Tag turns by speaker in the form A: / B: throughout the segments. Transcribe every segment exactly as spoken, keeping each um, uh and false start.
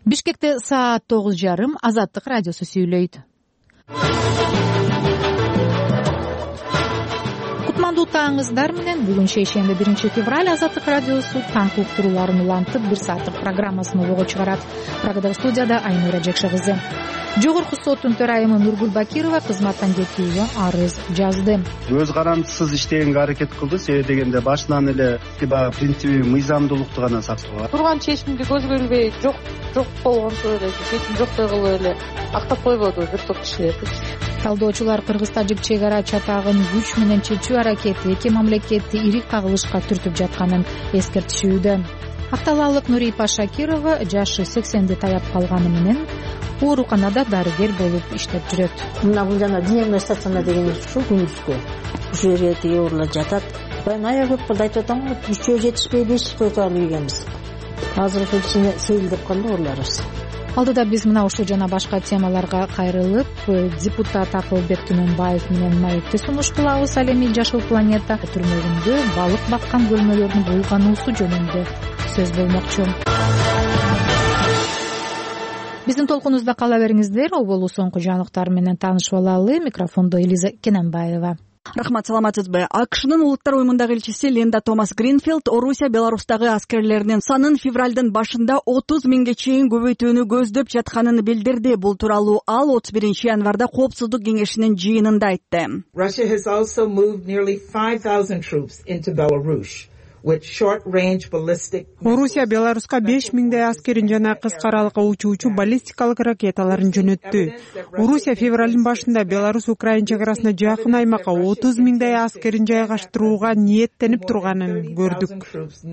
A: Бишкекте саат тогуз жарым. Азаттык радиосу сүйлөйт. Кутмандуу тааңыздар менен бүгүн шейшемби биринчи февраль Азаттык радиосу таңкы уктурууларын улантып бир сааттык программасын обого чыгарат. Программада студияда Айнура Жекше кызы. Жогорку соттун төрайымы Нургул Бакирова кызматтан кетүүгө арыз жазды.
B: Өз карандысыз иштегенге аракет кылды. Себеби дегенде башынан эле баягы принциби мыйзамдуулукту гана сактаган.
C: Турган чечимди көзгө илбей жок жок болгонсо эле чечим жоктой кылып эле актап койбоду бир топ кишилер.
A: Талдоочулар кыргыз-тажик чек ара чатагын күч менен чечүү аракети эки мамлекетти ири кагылышка түртүп жатканын эскертишүүдө. Акталалык Нурипа Шакирова жашы сексенди таяп калганы менен ооруканада дарыгер болуп иштеп жүрөт.
D: Мына бул жана дневной стационар деген ушу күндүзгү. Ушул жерге тиги урлар жатат. Ben aya көп кылды айтып атам го, үчөө жетишпей беш көтө алып ийгенбиз. Азыр ушул сейилдеп калды орларыбыз.
A: Алдыда биз мына ушул жана башка темаларга кайрылып, депутат Акылбек Түмөнбаев менен маекти сунуш кылабыз. Ал эми Жашыл планета түрмөгүндө балык баккан бөлмөлөрдүн булгануусу жөнүндө сөз болмокчу. Биздин толкунубузда кала бериңиздер. Оболу соңку жаңылыктар менен таанышып алалы. Микрофондо Элиза Кененбаева.
E: Рахмат, саламатсызбы? АКШнын улуттар уюмундагы элчиси Линда Томас Гринфилд Орусия Беларустагы аскерлеринин санын февралдын башында отуз миңге чейин көбөйтүүнү көздөп жатканын билдирди. Бул тууралуу ал отуз биринчи январда Коопсуздук кеңешинин жыйынында айтты.
F: Russia has also moved nearly five thousand troops into Belarus.
G: Орусия Беларуска беш миңдей аскерин жана кыска аралыкка учуучу баллистикалык ракеталарын жөнөттү. Орусия февралдын башында Беларусь Украина чек арасына жакын аймакка отуз миңдей аскерин жайгаштырууга ниеттенип турганын көрдүк.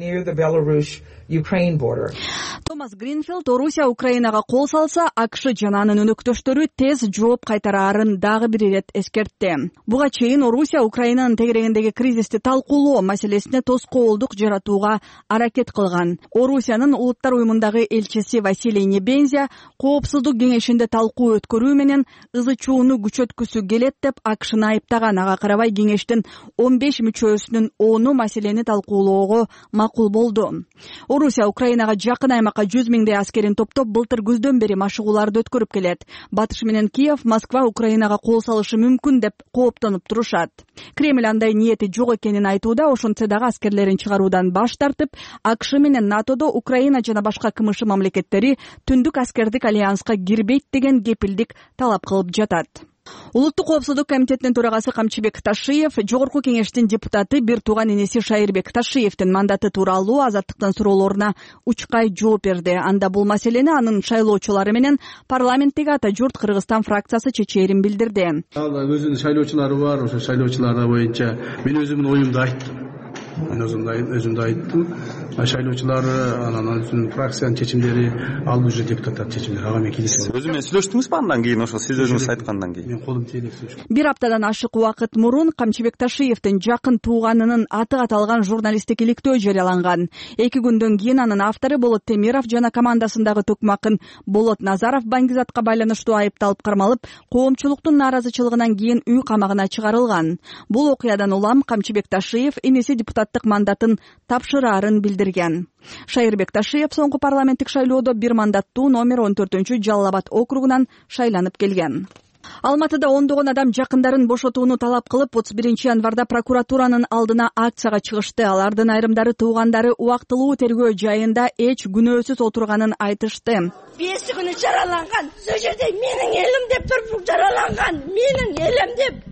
E: Томас Гринфилд Орусия Украинага кол салса, АКШ жана анын өнөктөштөрү тез жооп кайтараарын дагы бир ирет эскертти. Буга чейин Орусия Украинанын тегерегиндеги кризисти талкуулоо маселесине тоскоолдук жаратууга аракет кылган. Орусиянын улуттар уюмундагы элчиси Василий Небензя Коопсуздук кеңешинде талкуу өткөрүү менен ызы чууну күчөткүсү келет деп АКШны айыптаган. Ага карабай кеңештин он беш мүчөсүнүн ону маселени талкуулоого макул болду. Орусия Украинага жакын аймакка жүз миңдей аскерин топтоп былтыр күздөн бери машыгууларды өткөрүп келет. Батыш менен Киев Москва Украинага кол салышы мүмкүн деп кооптонуп турушат. Кремль андай ниети жок экенин айтууда, ошентсе дагы аскерлерин чыгаруудан баш тартып, АКШ менен НАТОдо Украина жана башка КМШ мамлекеттери түндүк аскердик альянска кирбейт деген кепилдик талап кылып жатат. Улуттук коопсуздук комитетинин төрагасы Камчыбек Ташиев, жогорку кеңештин депутаты бир тууган энеси Шайырбек Ташиевдин мандаты тууралуу Азаттыктын суроолоруна учкай жооп берди. Анда бул маселени анын шайлоочулары менен парламенттеги ата журт Кыргызстан фракциясы чечээрин билдирди.
H: Ал өзүнүн шайлоочулары бар, ошо шайлоочулар боюнча мен өзүмдүн оюмду айттым. Мен өзүмдү айттым. Шайлоочулар анан фракциянын чечимдери ал уже депутаттар чечимдери. Ага мен келишем.
I: Өзү менен сүйлөштүңүзбү андан кийин, ошо сиз өзүңүз айткандан кийин?
H: Мен колум тийелеп сүйлөштүм.
E: Бир аптадан ашык убакыт мурун Камчыбек Ташиевдин жакын тууганынын аты каталган журналисттик иликтөө жарыяланган. Эки күндөн кийин анын автору Болот Темиров жана командасындагы төкмакын Болот Назаров баңгизатка байланыштуу айыпталып кармалып, коомчулуктун нааразычылыгынан кийин үй камагына чыгарылган. Бул окуядан улам Камчыбек Ташиев энеси депутаттык мандатын тапшыраарын билдирген. Шайырбек Ташиев соңку парламенттик шайлоодо бир мандаттуу номер он төртүнчү Жалал Абад округунан шайланып келген. Алматыда ондогон адам жакындарын бошотууну талап кылып, отуз биринчи январда прокуратуранын алдына акцияга чыгышты. Алардын айрымдары туугандары убактылуу тергөө жайында эч күнөөсүз отурганын айтышты.
J: Беси күнү жараланган, сол жерде менин элим деп туруп жараланган, менин элим деп.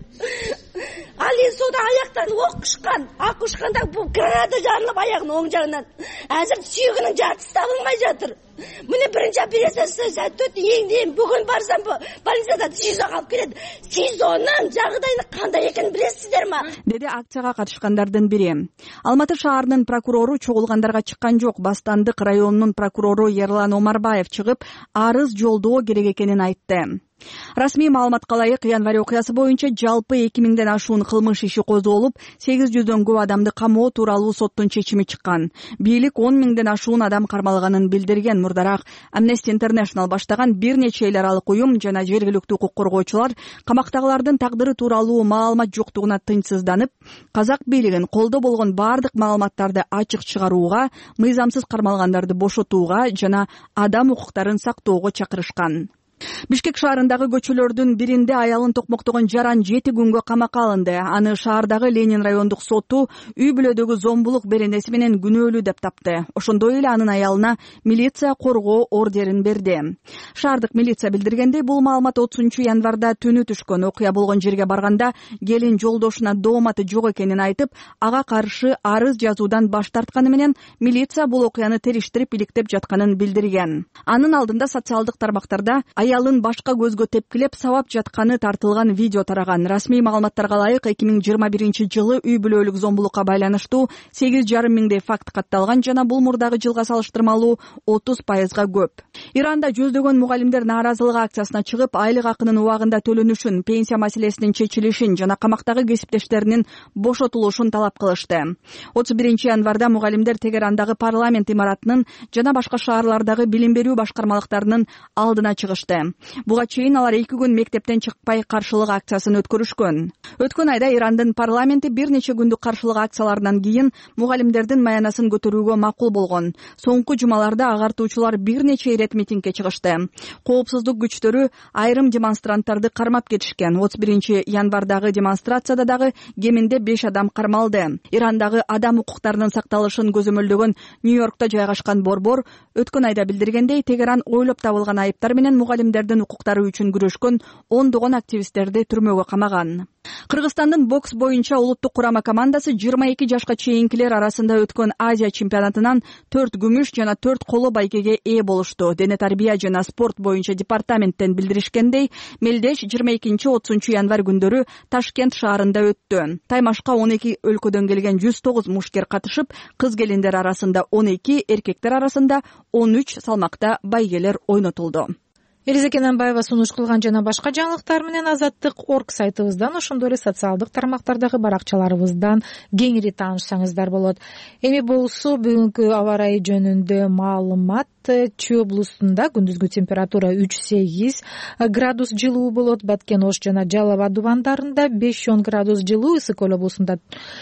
J: Али суда аяктан окушкан, акушканда бул граната жарылып аягынын оң жагынан. Азыр сүйөгүнүн жартысы табылмай жатыр. Мына биринчи операциясы сәттөт эң бүгүн барсам больницада сизо калып келет. Сизонун жагдайы кандай экенин билесиздер ма?
E: Деди акцияга катышкандардын бири. Алматы шаарынын прокурору чогулгандарга чыккан жок. Бастандык районунун прокурору Ерлан Омарбаев чыгып, арыз жолдоо керек экенин айтты. Расмий маалыматка ылайык, январь окуясы боюнча жалпы эки миңден ашуун кылмыш иши козголуп, сегиз жүздөн көп адамды камоо тууралуу соттун чечими чыккан. Бийлик он миңден ашуун адам кармалганын билдирген. Мурдараак Amnesty International баштаган бир нече эл аралык уюм жана жергиликтүү укук коргоочулар камактагылардын тагдыры тууралуу маалымат жоктугуна тынчсызданып, казак бийлигин колдо болгон бардык маалыматтарды ачык чыгарууга, мыйзамсыз кармалгандарды бошотууга жана адам укуктарын сактоого чакырышкан. Бишкек шаарындагы көчөлөрдүн биринде аялын токмоктогон жаран жети күнгө камакка алынды. Аны шаардагы Ленин райондук соту үй бүлөдөгү зомбулук беренеси менен күнөөлүү деп тапты. Ошондой эле анын аялына милиция коргоо ордерин берди. Шаардык милиция билдиргендей, бул маалымат отузунчу январда түнү түшкөн. Окуя болгон жерге барганда келин жолдошуна дооматы жок экенин айтып, ага каршы арыз жазуудан баш тартканы менен милиция бул окуяны териштирип иликтеп жатканын билдирген. Анын алдында социалдык тармактарда аялын башка көзгө тепкилеп сабап жатканы тартылган видео тараган. Расмий маалыматтарга ылайык, эки миң жыйырма биринчи жылы үй бүлөлүк зомбулукка байланыштуу сегиз жарым миңдей факт катталган жана бул мурдагы жылга салыштырмалуу отуз пайызга көп. Иранда жүздөгөн мугалимдер нааразылык акциясына чыгып, айлык акынын убагында төлөнүшүн, пенсия маселесинин чечилишин жана камактагы кесиптештеринин бошотулушун талап кылышты. отуз биринчи январда мугалимдер Тегерандагы парламент имаратынын жана башка шаарлардагы билим берүү башкармалыктарынын алдына чыгышты. Буга чейин алар эки күн мектептен чыкпай каршылык акциясын өткөрүшкөн. Өткөн айда Ирандын парламенти бир нече күндүк каршылык акциялардан кийин мугалимдердин маянасын көтөрүүгө макул болгон. Соңку жумаларда агартуучулар бир нече ирет митингге чыгышты. Коопсуздук күчтөрү айрым демонстранттарды кармап кетишкен. отуз биринчи январдагы демонстрацияда дагы кеминде беш адам кармалды. Ирандагы адам укуктарынын сакталышын көзөмөлдөгөн Нью-Йоркто жайгашкан борбор өткөн айда билдиргендей, Тегеран ойлоп табылган айыптар менен мугалимдердин укуктары үчүн күрөшкөн ондогон активисттерди түрмөгө камаган. Кыргызстандын бокс боюнча улуттук курама командасы жыйырма эки жашка чейинкилер арасында өткөн Азия чемпионатынан төрт күмүш жана төрт коло байкеге ээ болушту. Дене тарбия жана спорт боюнча департаменттен билдиришкендей, мелдеш жыйырма экинчи отузунчу январь күндөрү Ташкент шаарында өттү. Таймашка он эки өлкөдөн келген жүз тогуз мушкер катышып, кыз келиндер арасында он эки, эркектер арасында он үч салмакта байгелер ойнотулду.
A: Элиза Кененбаева сунуш кылган жана башка жаңылыктар менен Азаттык точка орг сайтыбыздан, ошондой эле социалдык тармактардагы баракчаларыбыздан кеңири таанышсаңыздар болот. Эми болсо бүгүнкү аба ырайы жөнүндө маалымат. Чүй облусунда күндүзгү температура үч сегиз градус жылуу болот. Баткен, Ош жана Жалал Абад дубандарында беш он градус жылуу, Ысык Көл облусунда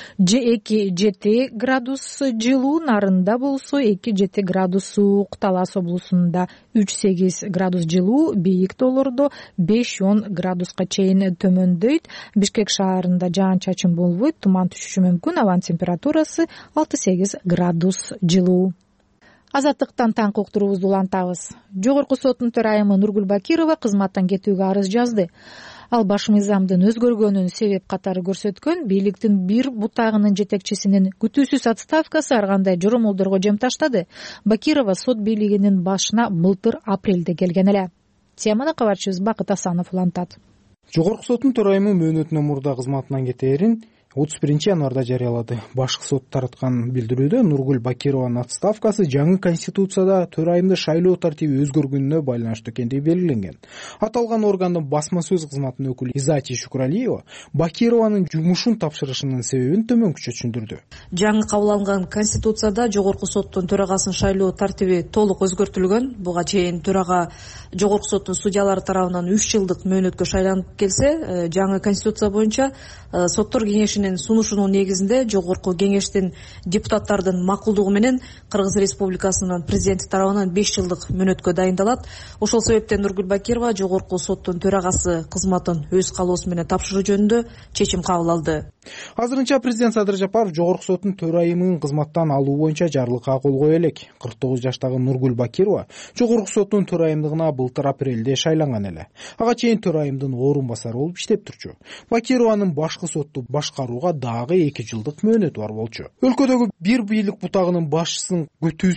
A: эки жети градус жылуу, Нарында болсо эки жети градус суук, Талас облусунда үч сегиз градус жылуу, бийик тоолордо беш он градуска чейин төмөндөйт. Бишкек шаарында жаан-чачын болбойт, туман түшүшү мүмкүн. Абанын температурасы алты сегиз градус жылуу. Азаттыктан таңкы уктуруубузду улантабыз. Жогорку соттун төрайымы Нургүл Бакирова кызматтан кетүүгө арыз жазды. Ал баш мыйзамдын өзгөргөнүн себеп катары көрсөткөн. Бийликтин бир бутагынын жетекчисинин күтүүсүз отставкасы ар кандай жоромолдорго жем таштады. Бакирова сот бийлигинин башына былтыр апрелде келген эле. Теманы кабарчыбыз Бакыт Асанов улантат.
K: Жогорку соттун төрайымы мөөнөтүнөн мурда кызматынан кетээрин отуз биринчи январда жарыялады. Башкы сот тараткан билдирүүдө Нургүл Бакированын отставкасы жаңы конституцияда төрайымды шайлоо тартиби өзгөргөнүнө байланыштуу экендиги белгиленген. Аталган органдын басма сөз кызматынын өкүлү Изати Шукуралиева Бакированын жумушун тапшырышынын себебин төмөнкүчө түшүндүрдү.
L: Жаңы кабыл алынган конституцияда жогорку соттун төрагасын шайлоо тартиби толук өзгөртүлгөн. Буга чейин төрага жогорку соттун судьялары тарабынан үч жылдык мөөнөткө шайланып келсе, жаңы конституция боюнча соттор кеңешинин сунушунун негизинде жогорку кеңештин депутаттардын макулдугу менен Кыргыз Республикасынын президенти тарабынан беш жылдык мөөнөткө дайындалат. Ошол себептен Нургүл Бакирова жогорку соттун төрагасы кызматын өз каалоосу менен тапшыруу жөнүндө чечим кабыл алды.
K: Азырынча президент Садыр Жапаров жогорку соттун төрайымын кызматтан алуу боюнча жарлыкка кол кое элек. кырк тогуз жаштагы Нургүл Бакирова жогорку соттун төрайымдыгына былтыр апрелде шайланган эле. Ага чейин төрайымдын орун басары болуп иштеп турчу. Бакированын башкы сотту башкарууга дагы эки жылдык мөөнөтү бар болчу. Өлкөдөгү бир бийлик бутагынын башчысын күтүүсүз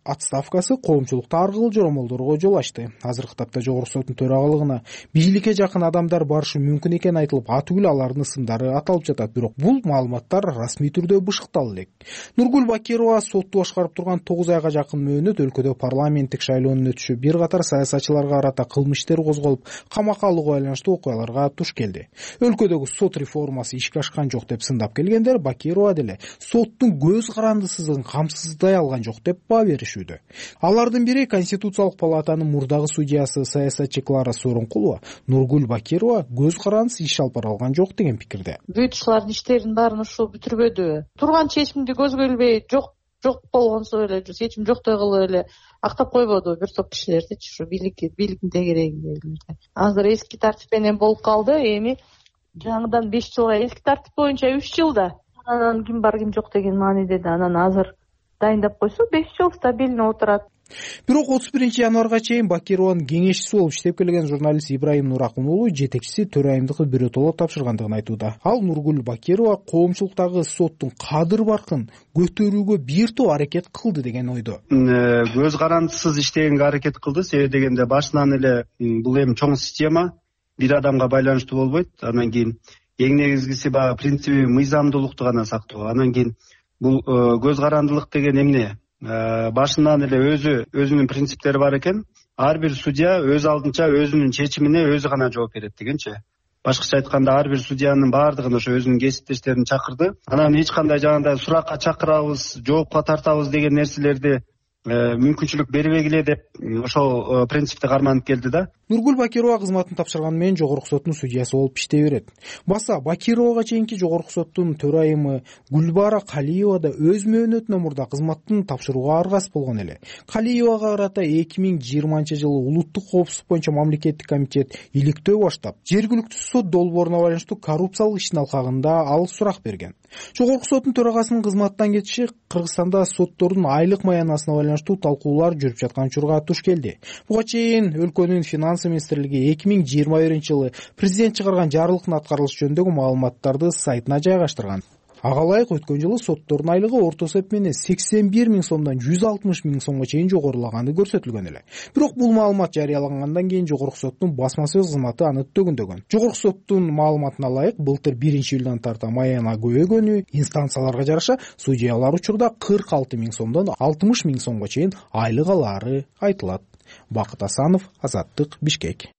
K: отставкасы коомчулукта ар кыл жоромолдорго жол ачты. Азыркы тапта жогорку соттун төрагалыгына бийликке жакын адамдар барышы мүмкүн экени айтылып, атүгүл алардын ысымдары аталып жатат. Бирок бул маалыматтар расмий түрдө бышыкталып элек. Нургул Бакирова сотту башкарып турган тогуз айга жакын мөөнөт өлкөдө парламенттик шайлоонун өтүшү бир катар саясатчыларга карата кылмыш иштер козголуп, камакка алууга байланыштуу окуяларга туш келди. Өлкөдөгү сот реформасы ишке ашкан жок деп сындап келгендер Бакирова деле соттун көз карандысыздыгын камсыздай алган жок деп баа беришүүдө. Алардын бири Конституциялык палатанын мурдагы судьясы саясатчы Клара Сооронкулова Нургул Бакирова көз карандысыз иш алып бара алган жок деген пикирде.
C: Бүйтүшлөрдүн иштерин баарын ушул бүтүрбөдү. Турган чечимди көзгө илбей жок жок болгонсо эле чечим жоктой кылып эле актап койбоду бир топ кишилердичи ушу бийликке бийликтин тегерегиндегилерди. Азыр эски тартип менен болуп калды. Эми жаңыдан беш жылга эски тартип боюнча үч жылда анан ким бар ким жок деген мааниде да анан азыр дайындап койсо беш жыл стабильно отурат.
K: Бирок отуз биринчи январга чейин Бакированын кеңешчиси болуп иштеп келген журналист Ибраим Нуракун уулу жетекчиси төрайымдыкты бирөтөлө тапшыргандыгын айтууда. Ал Нургул Бакирова коомчулуктагы соттун кадыр баркын көтөрүүгө бир топ аракет кылды деген ойдо.
B: Көз карандысыз иштегенге аракет кылды. Себеби дегенде башынан эле бул эми чоң система бир адамга байланыштуу болбойт. Анан кийин эң негизгиси баягы принциби мыйзамдуулукту гана сактоо. Анан кийин бул көз карандылык деген эмне? Башынан эле өзү өзүнүн принциптери бар экен. Ар бир судья өз алдынча өзүнүн чечимине өзү гана жооп берет дегенчи. Башкача айтканда ар бир судьянын баардыгын ошо өзүнүн кесиптештерин чакырды. Анан эч кандай жагында суракка чакырабыз, жоопко тартабыз деген нерселерди мүмкүнчүлүк бербегиле деп ошол принципти карманып келди да.
K: Нургул Бакирова кызматын тапшырган менен жогорку соттун судьясы болуп иштей берет. Баса Бакировага чейинки жогорку соттун төрайымы Гүлбара Калиева да өз мөөнөтүнөн мурда кызматын тапшырууга аргасыз болгон эле. Калиевага карата эки миң жыйырманчы жылы улуттук коопсуздук боюнча мамлекеттик комитет иликтөө баштап, жергиликтүү сот долбооруна байланыштуу коррупциялык иштин алкагында ал сурак берген. Жогорку соттун төрагасынын кызматтан кетиши Кыргызстанда соттордун айлык маянасына байланыштуу талкуулар жүрүп жаткан учурга туш келди. Буга чейин өлкөнүн финанс министрлиги эки миң жыйырма биринчи жылы президент чыгарган жарлыктын аткарылышы жөнүндөгү маалыматтарды сайтына жайгаштырган. Ага ылайык өткөн жылы соттордун айлыгы орто эсеп менен сексен бир миң сомдон жүз алтымыш миң сомго чейин жогорулаганы көрсөтүлгөн эле. Бирок бул маалымат жарыялагандан кийин жогорку соттун басма сөз кызматы аны төгүндөгөн. Жогорку соттун маалыматына ылайык былтыр биринчи июлдан тарта маяна көбөгөнү инстанцияларга жараша судьялар учурда кырк алты миң сомдон алтымыш миң сомго чейин айлык алаары айтылат. Бакыт Асанов, Азаттык, Бишкек.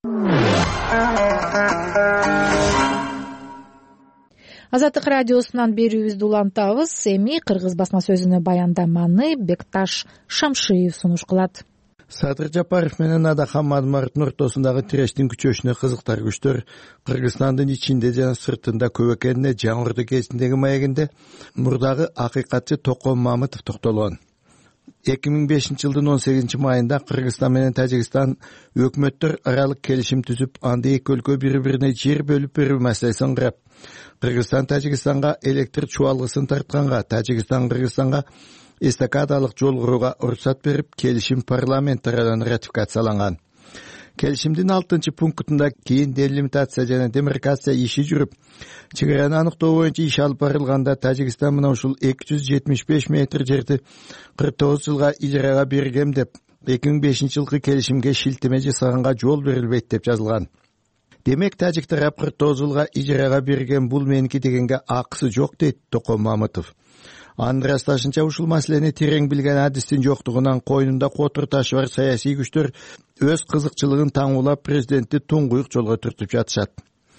A: Азаттык радиосунан берүүбүздү улантабыз. Эми кыргыз басма сөзүнө баяндаманы Бекташ Шамшиев сунуш кылат.
M: Садыр Жапаров менен Адахан Мадмардын ортосундагы тирештин күчөшүнө кызыктар күчтөр Кыргызстандын ичинде жана сыртында көп экенине жаңырды кезиндеги маегинде мурдагы акыйкатчы Током Мамытов токтолгон. эки миң бешинчи жылдын он сегизинчи майында Кыргызстан менен Тажикстан өкмөттөр аралык келишим түзүп, анда эки өлкө бири-бирине жер бөлүп берүү маселесин карап, Кыргызстан Тажикстанга электр чубалгысын тартканга, Тажикстан Кыргызстанга эстакадалык жол курууга уруксат берип, келишим парламент тарабынан ратификацияланган. Келишимдин алтынчы пунктунда кийин делимитация жана демаркация иши жүрүп, чек араны аныктоо боюнча иш алып барылганда Тажикстан мына ушул эки жүз жетимиш беш метр жерди кырк тогуз жылга ижарага бергем деп, эки миң бешинчи жылкы келишимге шилтеме жасаганга жол берилбейт деп жазылган. Демек Тажик тарап кырк тогуз жылга ижарага берген бул меники дегенге акысы жок дейт Током Мамытов. Анын ырасташынча ушул маселени терең билген адистин жоктугунан койнунда котур ташы бар саясий күчтөр өз кызыкчылыгын таңуулап президентти туңгуюк жолго түртүп жатышат.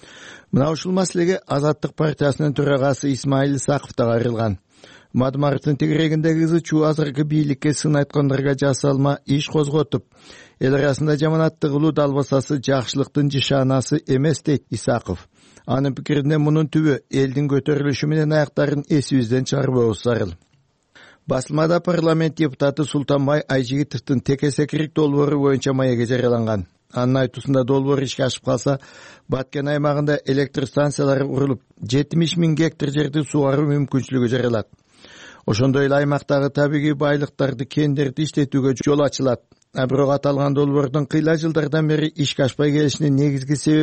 M: Мына ушул маселеге Азаттык партиясынын төрагасы Исмаил Исаков да кайрылган. Мадмардын тегерегиндеги ызы чуу азыркы бийликке сын айткандарга жасалма иш козготуп, эл арасында жаманаттык кылуу далбасасы жакшылыктын жишанасы эмес дейт Исаков. Анын пикиринде мунун түбү элдин көтөрүлүшү менен аяктарын эсибизден чыгарбообуз зарыл. Басылмада парламент депутаты Султанбай Айжигитовдун теке-секирик долбоору боюнча маеге жарыяланган. Анын айтуусунда долбоор ишке ашып калса, Баткен аймагында электр станциялары курулуп, жетимиш миң гектар жерди сугаруу мүмкүнчүлүгү жаралат. Ошондой эле аймактагы табигый байлыктарды, кендерди иштетүүгө жол ачылат. Бирок аталган долбоордун кыйла жылдардан бери ишке ашпай келишинин негизги себеби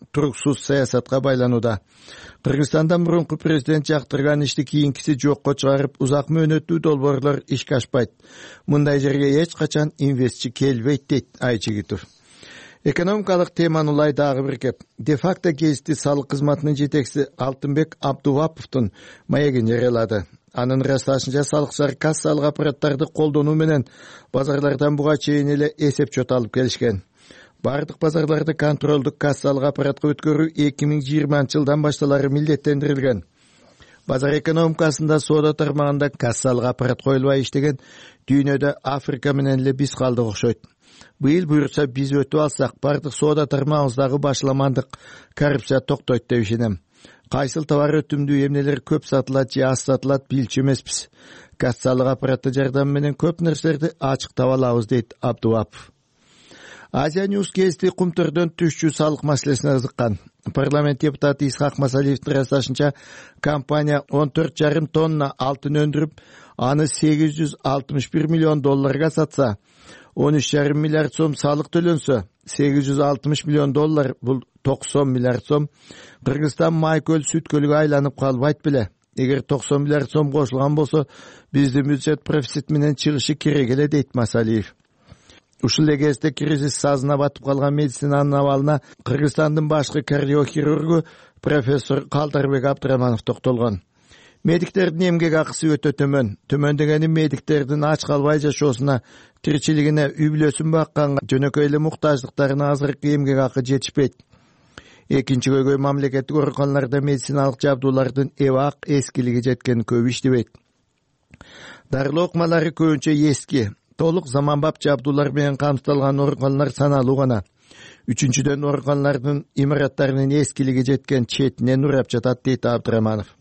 M: туруксуз саясатка байланууда. Кыргызстанда мурунку президент жактырган ишти кийинкиси жокко чыгарып, узак мөөнөттүү долбоорлор ишке ашпайт. Мындай жерге эч качан инвестчи келбейт дейт Айчигитов. Экономикалык теманы улай дагы бир кеп. Де-факто гезити салык кызматынын жетекчиси Алтынбек Абдуваповдун маегин жарыялады. Анын ырасташынча салыкчылар кассалык аппараттарды колдонуу менен базарлардан буга чейин эле эсеп-чот алып келишкен. Бардык базарларды контролдук кассалык аппаратка өткөрүү эки миң жыйырманчы жылдан башталары милдеттендирилген. Базар экономикасында соода тармагында кассалык аппарат коюлбай иштеген дүйнөдө Африка менен эле биз калдык окшойт. Быйыл буйрукса биз өтүп алсак, бардык соода тармагыбыздагы башламандык коррупция токтойт деп ишенем. Кайсыл товар өтүмдүү эмнелер көп сатылат же аз сатылат билчү эмеспиз. Кассалык аппараты жардамы менен көп нерселерди ачыктап алабыз дейт Абдувапов. Азия Ньюс гезити Кумтөрдөн түшчү салык маселесине кызыккан. Парламент депутаты Исхак Масалиевдин ырасташынча, компания он төрт жарым тонна алтын өндүрүп, аны сегиз жүз алтымыш бир миллион долларга сатса, он үч жарым миллиард сом салык төлөнсө, сегиз жүз алтымыш миллион доллар, бул токсон миллиард сом, Кыргызстан май көл сүт көлүгө айланып калбайт беле. Эгер токсон миллиард сом кошулган болсо, биздин бюджет профицит менен чыгышы керек эле дейт Масалиев. Ушул эле кезде кризис сазына батып калган медицинанын абалына Кыргызстандын башкы кардиохирургу профессор Калдарбек Абдыраманов токтолгон. Медиктердин эмгек акысы өтө төмөн. Төмөн дегени медиктердин ач калбай жашоосуна, тиричилигине, үй бүлөсүн бакканга, жөнөкөй эле муктаждыктарына азыркы эмгек акы жетишпейт. Экинчи көйгөй мамлекеттик ооруканаларда медициналык жабдуулардын эбак эскилиги жеткен көп иштебейт. Дарылоо ыкмалары көбүнчө эски, толук заманбап жабдуулар менен камсыздалган ооруканалар саналуу гана. Үчүнчүдөн ооруканалардын имараттарынын эскилиги жеткен четинен урап жатат дейт Абдыраманов.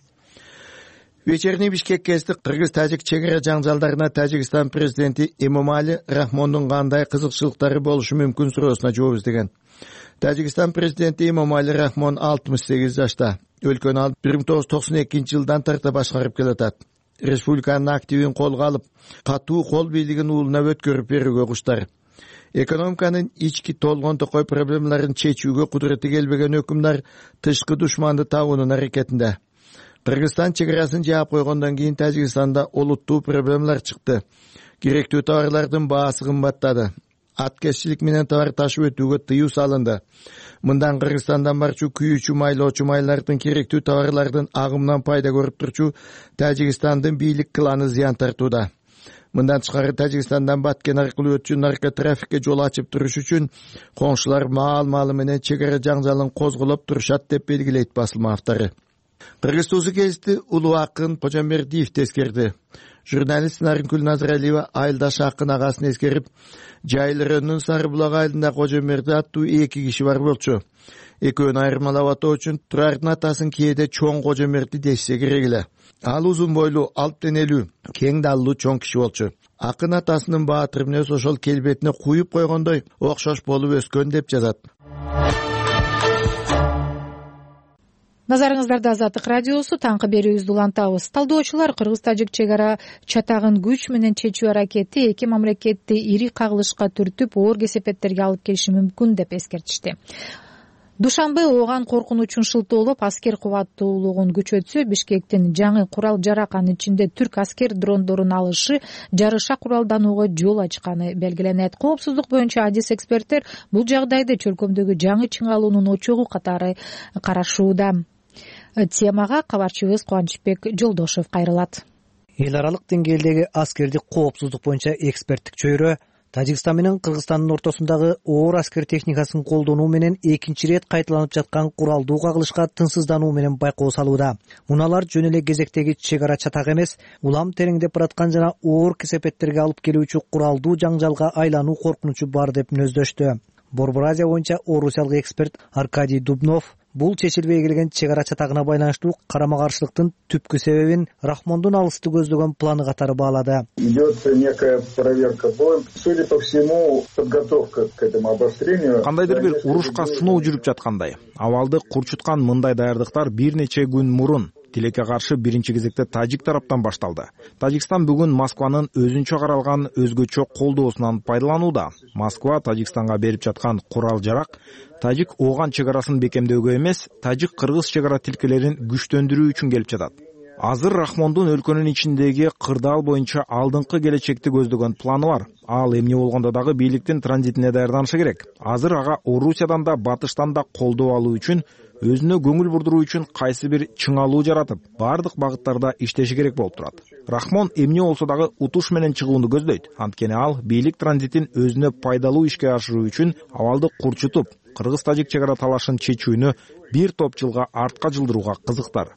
M: Вечерний Бишкек гезити Кыргыз-Тажик чегара жаңжалдарына Тажикстан президенти Эмомали Рахмондун кандай кызыкчылыктары болушу мүмкүн суроосуна жооп издеген. Тажикстан президенти Эмомали Рахмон алтымыш сегиз жашта. Өлкөнү ал бир миң тогуз жүз токсон экинчи жылдан тарта башкарып келатат. Республиканын активин колго алып, катуу кол бийлигин уулуна өткөрүп берүүгө куштар. Экономиканын ички толгон токой проблемаларын чечүүгө кудурети келбеген өкүмдар тышкы душманды табуунун аракетинде. Кыргызстан чегарасын жаап койгондон кийин Тажикстанда олуттуу проблемалар чыкты. Керектүү товарлардын баасы кымбаттады. Аткезчилик менен товар ташып өтүүгө тыюу салынды. Мындан Кыргызстандан барчу күйүүчү майлоочу майлардын керектүү товарлардын агымынан пайда көрүп турчу Тажикстандын бийлик кланы зыян тартууда. Мындан тышкары Тажикстандан Баткен аркылуу өтчү наркотрафикке жол ачып туруш үчүн коңшулар маал-маалы менен чегара жаңжалын козголоп турушат деп белгилейт басылма автору. Кыргыз туусу гезити улуу акын Кожомбердиев тескерди. Журналист Нарынкүл Назаралиева айылдаш акын агасын эскерип, Жайлырөөнүн Сары булак айылында Кожомберди аттуу эки киши бар болчу. Экөөнү айырмалап атоо үчүн Турардын атасын кээде чоң Кожомберди дешсе керек эле. Ал узун бойлуу, алып денелүү, кең даллуу чоң киши болчу. Акын атасынын баатыр мүнөз ошол келбетине куюп койгондой окшош болуп өскөн деп жазат.
A: Назарыңыздарда Азаттык радиосу, таңкы берүүбүздү улантабыз. Талдоочулар Кыргыз-Тажик чегара чатагын күч менен чечүү аракети эки мамлекетти ири кагылышка түртүп, оор кесепеттерге алып келиши мүмкүн деп эскертишти. Душанбе ооган коркунучун шылтоолоп, аскер кубаттуулугун күчөтсө, Бишкектин жаңы курал жараканын ичинде түрк аскер дрондорун алышы жарыша куралданууга жол ачканы белгиленет. Коопсуздук боюнча адис эксперттер бул жагдайды чөлкөмдөгү жаңы чыңалуунун очогу катары карашууда. Темага кабарчыбыз Кубанычбек Жолдошев кайрылат.
N: Эл аралык деңгээлдеги аскердик коопсуздук боюнча эксперттик чөйрө Тажикстан менен Кыргызстандын ортосундагы оор аскер техникасын колдонуу менен экинчи ирет кайталанып жаткан куралдуу кагылышка тынчсыздануу менен байкоо салууда. Муналар жөн эле кезектеги чегара чатак эмес, улам тереңдеп бараткан жана оор кесепеттерге алып келүүчү куралдуу жаңжалга айлануу коркунучу бар деп мүнөздөштү. Борбор Азия боюнча орусиялык эксперт Аркадий Дубнов бул чечилбей келген чегара чатагына байланыштуу карама-каршылыктын түпкү себебин Рахмондун алысты көздөгөн планы катары баалады.
O: Идет некая проверка боем. Судя по всему, подготовка к этому обострению.
P: Кандайдыр бир урушка сыноо жүрүп жаткандай. Абалды курчуткан мындай даярдыктар бир нече күн мурун Тилекке каршы биринчи кезекте тажик тараптан башталды. Тажикстан бүгүн Москванын өзүнчө каралган өзгөчө колдоосунан пайдаланууда. Москва Тажикстанга берип жаткан курал-жарак тажик ооган чек арасын бекемдөөгө эмес, тажик-кыргыз чек ара тилкелерин күчтөндүрүү үчүн келип жатат. Азыр Рахмондун өлкөнүн ичиндеги кырдаал боюнча алдыңкы келечекти көздөгөн планы бар. Ал эмне болгондо дагы бийликтин транзитине даярданышы керек. Азыр ага Орусиядан да Батыштан да колдоо алуу үчүн, өзүнө көңүл бурдуруу үчүн кайсы бир чыңалуу жаратып, бардык багыттарда иштеши керек болуп турат. Рахмон эмне болсо дагы утуш менен чыгууну көздөйт. Анткени ал бийлик транзитин өзүнө пайдалуу ишке ашыруу үчүн абалды курчутуп, кыргыз-тажик чек ара талашын чечүүнү бир топ жылга артка жылдырууга кызыктар.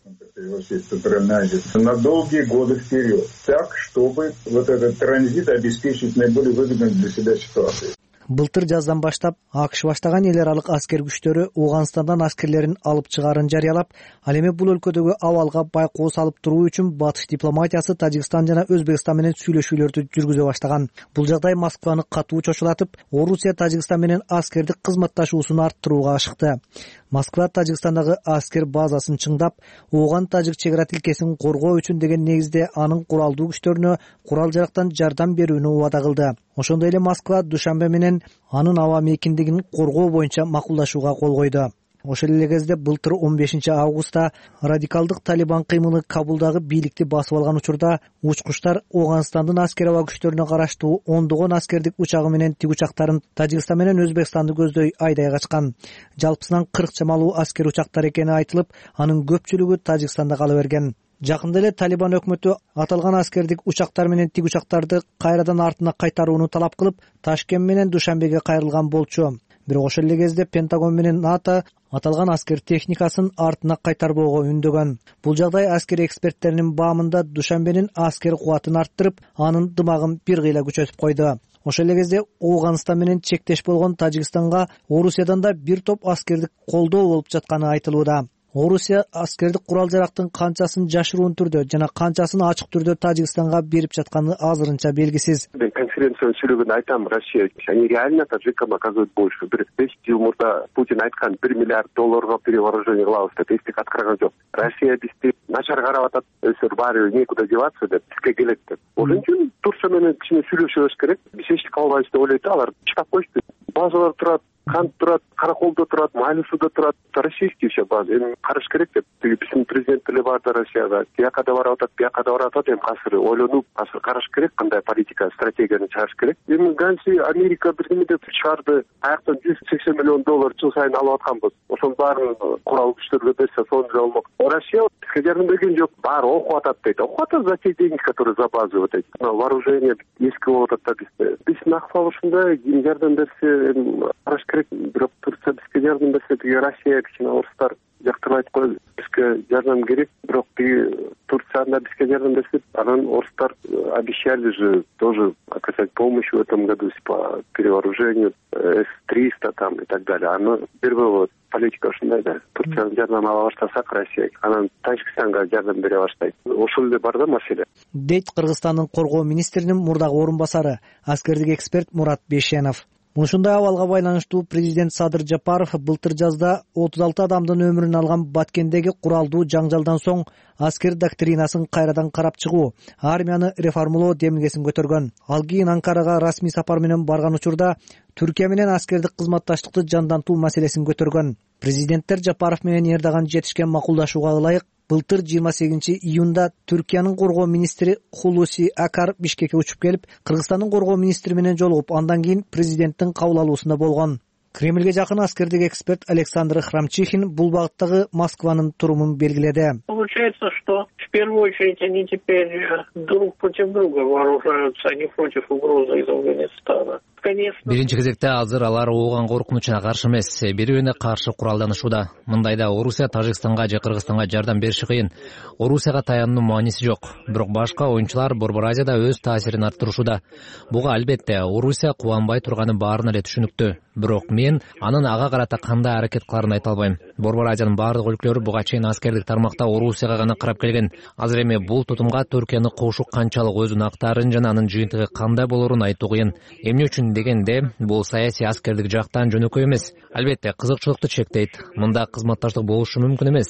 O: На долгие годы вперед, так, чтобы вот этот транзит обеспечить наиболее выгодной для себя ситуацией.
N: Былтыр жаздан баштап АКШ баштаган эл аралык аскер күчтөрү Ооганстандан аскерлерин алып чыгаарын жарыялап, ал эми бул өлкөдөгү абалга байкоо салып туруу үчүн батыш дипломатиясы Тажикстан жана Өзбекстан менен сүйлөшүүлөрдү жүргүзө баштаган. Бул жагдай Москваны катуу чочулатып, Орусия Тажикстан менен аскердик кызматташуусун арттырууга ашыкты. Москва Тажикстандагы аскер базасын чыңдап, Ооган тажик чек ара тилкесин коргоо үчүн деген негизде анын куралдуу күчтөрүнө курал-жарактан жардам берүүнү убада кылды. Ошондой эле Москва Душанбе менен анын аба мейкиндигин коргоо боюнча макулдашууга кол койду. Ошол эле кезде былтыр он бешинчи августта радикалдык Талибан кыймылы Кабулдагы бийликти басып алган учурда учкучтар Ооганстандын аскер аба күчтөрүнө караштуу ондогон аскердик учагы менен тиг учактарын Тажикстан менен Өзбекстанды көздөй айдай качкан. Жалпысынан кырк чамалуу аскер учактар экени айтылып, анын көпчүлүгү Тажикстанда кала берген. Жакында эле Талибан өкмөтү аталган аскердик учактар менен тиг учактарды кайрадан артына кайтарууну талап кылып, Ташкент менен Душанбеге кайрылган болчу. Бирок ошол эле кезде Пентагон менен НАТО аталган аскер техникасын артына кайтарбоого үндөгөн. Бул жагдай аскер эксперттеринин баамында Душанбенин аскер кубатын арттырып, анын дымагын бир кыйла күчөтүп койду. Ошол эле кезде Ооганстан менен чектеш болгон Тажикстанга Орусиядан да бир топ аскердик колдоо болуп жатканы айтылууда. Орусия аскердик курал-жарактын канчасын жашыруун түрдө жана канчасын ачык түрдө Тажикстанга берип жатканы азырынча белгисиз.
Q: Мен конференцияда сүйлөгөндө айтам, Россия они реально таджикам оказывают больше. Бир беш жыл мурда Путин айткан бир миллиард долларга перевооружение кылабыз деп эстик аткарган жок. Россия бизди начар карап атат, өсөр баары некуда деваться деп бизге келет деп. Ошон үчүн Турция менен кичине сүйлөшүбүз керек. Биз эчтеке кылбайбыз деп ойлойт, алар чыдап койушту. Базалар турат, кант турат, караколдо турат, Майлы сууда турат, российский все база. Эми караш керек деп. Биздин президент деле барды Россияга. Бияка да барып атат, бияка да барып атат. Эми азыр ойлонуп, азыр караш керек, кандай политика, стратегияны чыгарыш керек. Эми Ганси Америка бирдеме деп чыгарды. Аяктан жүз сексен миллион доллар жыл сайын алып атканбыз. Ошонун баарын курал күчтөргө берсе, сонун эле болмок. Россия бизге жардам берген жок. Баары окуп атат дейт. Окуп атат за те деньги, которые за базу вот эти. Вооружение эски болуп атат да бизде. Биздин акыбал ушундай, ким жардам берсе, караш керек. Бирок Турция бизге жардам берсе, тиги Россия кичине орустар жактырбайт го. Бизге жардам керек, бирок тиги Турцияда бизге жардам берсе, анан орустар обещали же тоже оказать помощь в этом году по перевооружению эс триста там и так далее. Аны бербей болот. Политика ушундай да. Турциянын жардам ала баштасак, Россия анан Тажикстанга жардам бере баштайт. Ошол эле бар да маселе.
N: Дейт Кыргызстандын коргоо министринин мурдагы орун басары, аскердик эксперт Мурат Бейшенов. Ушундай абалга байланыштуу президент Садыр Жапаров былтыр жазда отуз алты адамдын өмүрүн алган Баткендеги куралдуу жаңжалдан соң аскер доктринасын кайрадан карап чыгуу, армияны реформалоо демилгесин көтөргөн. Ал кийин Анкарага расмий сапар менен барган учурда Түркия менен аскердик кызматташтыкты жандантуу маселесин көтөргөн. Президенттер Жапаров менен Эрдоган жетишкен макулдашууга ылайык былтыр жыйырма сегизинчи июнда Түркиянын коргоо министри Хулуси Акар Бишкекке учуп келип, Кыргызстандын коргоо министри менен жолугуп, андан кийин президенттин кабыл алуусунда болгон. Кремльге жакын аскердик эксперт Александр Храмчихин бул багыттагы Москванын турумун белгиледи.
R: Получается, что в первую очередь они теперь друг против друга вооружаются, а не против угрозы из Афганистана.
S: Биринчи кезекте азыр алар ооган коркунучуна каршы эмес, бири-бирине каршы куралданышууда. Мындайда Орусия Тажикстанга же Кыргызстанга жардам бериши кыйын. Орусияга таянуунун мааниси жок. Бирок башка оюнчулар Борбор Азияда өз таасирин арттырышууда. Буга албетте Орусия кубанбай турганы баарына эле түшүнүктүү. Бирок мен анын ага карата кандай аракет кыларын айта албайм. Борбор Азиянын баардык өлкөлөрү буга чейин аскердик тармакта Орусияга гана карап келген. Азыр эми бул тутумга Түркияны кошуу канчалык өзүнүн актарын жана анын жыйынтыгы кандай болорун айтуу кыйын. Эмне үчүн дегенде, бул саясий аскердик жактан жөнөкөй эмес. Албетте, кызыкчылыкты чектейт. Мында кызматташтык болушу мүмкүн эмес.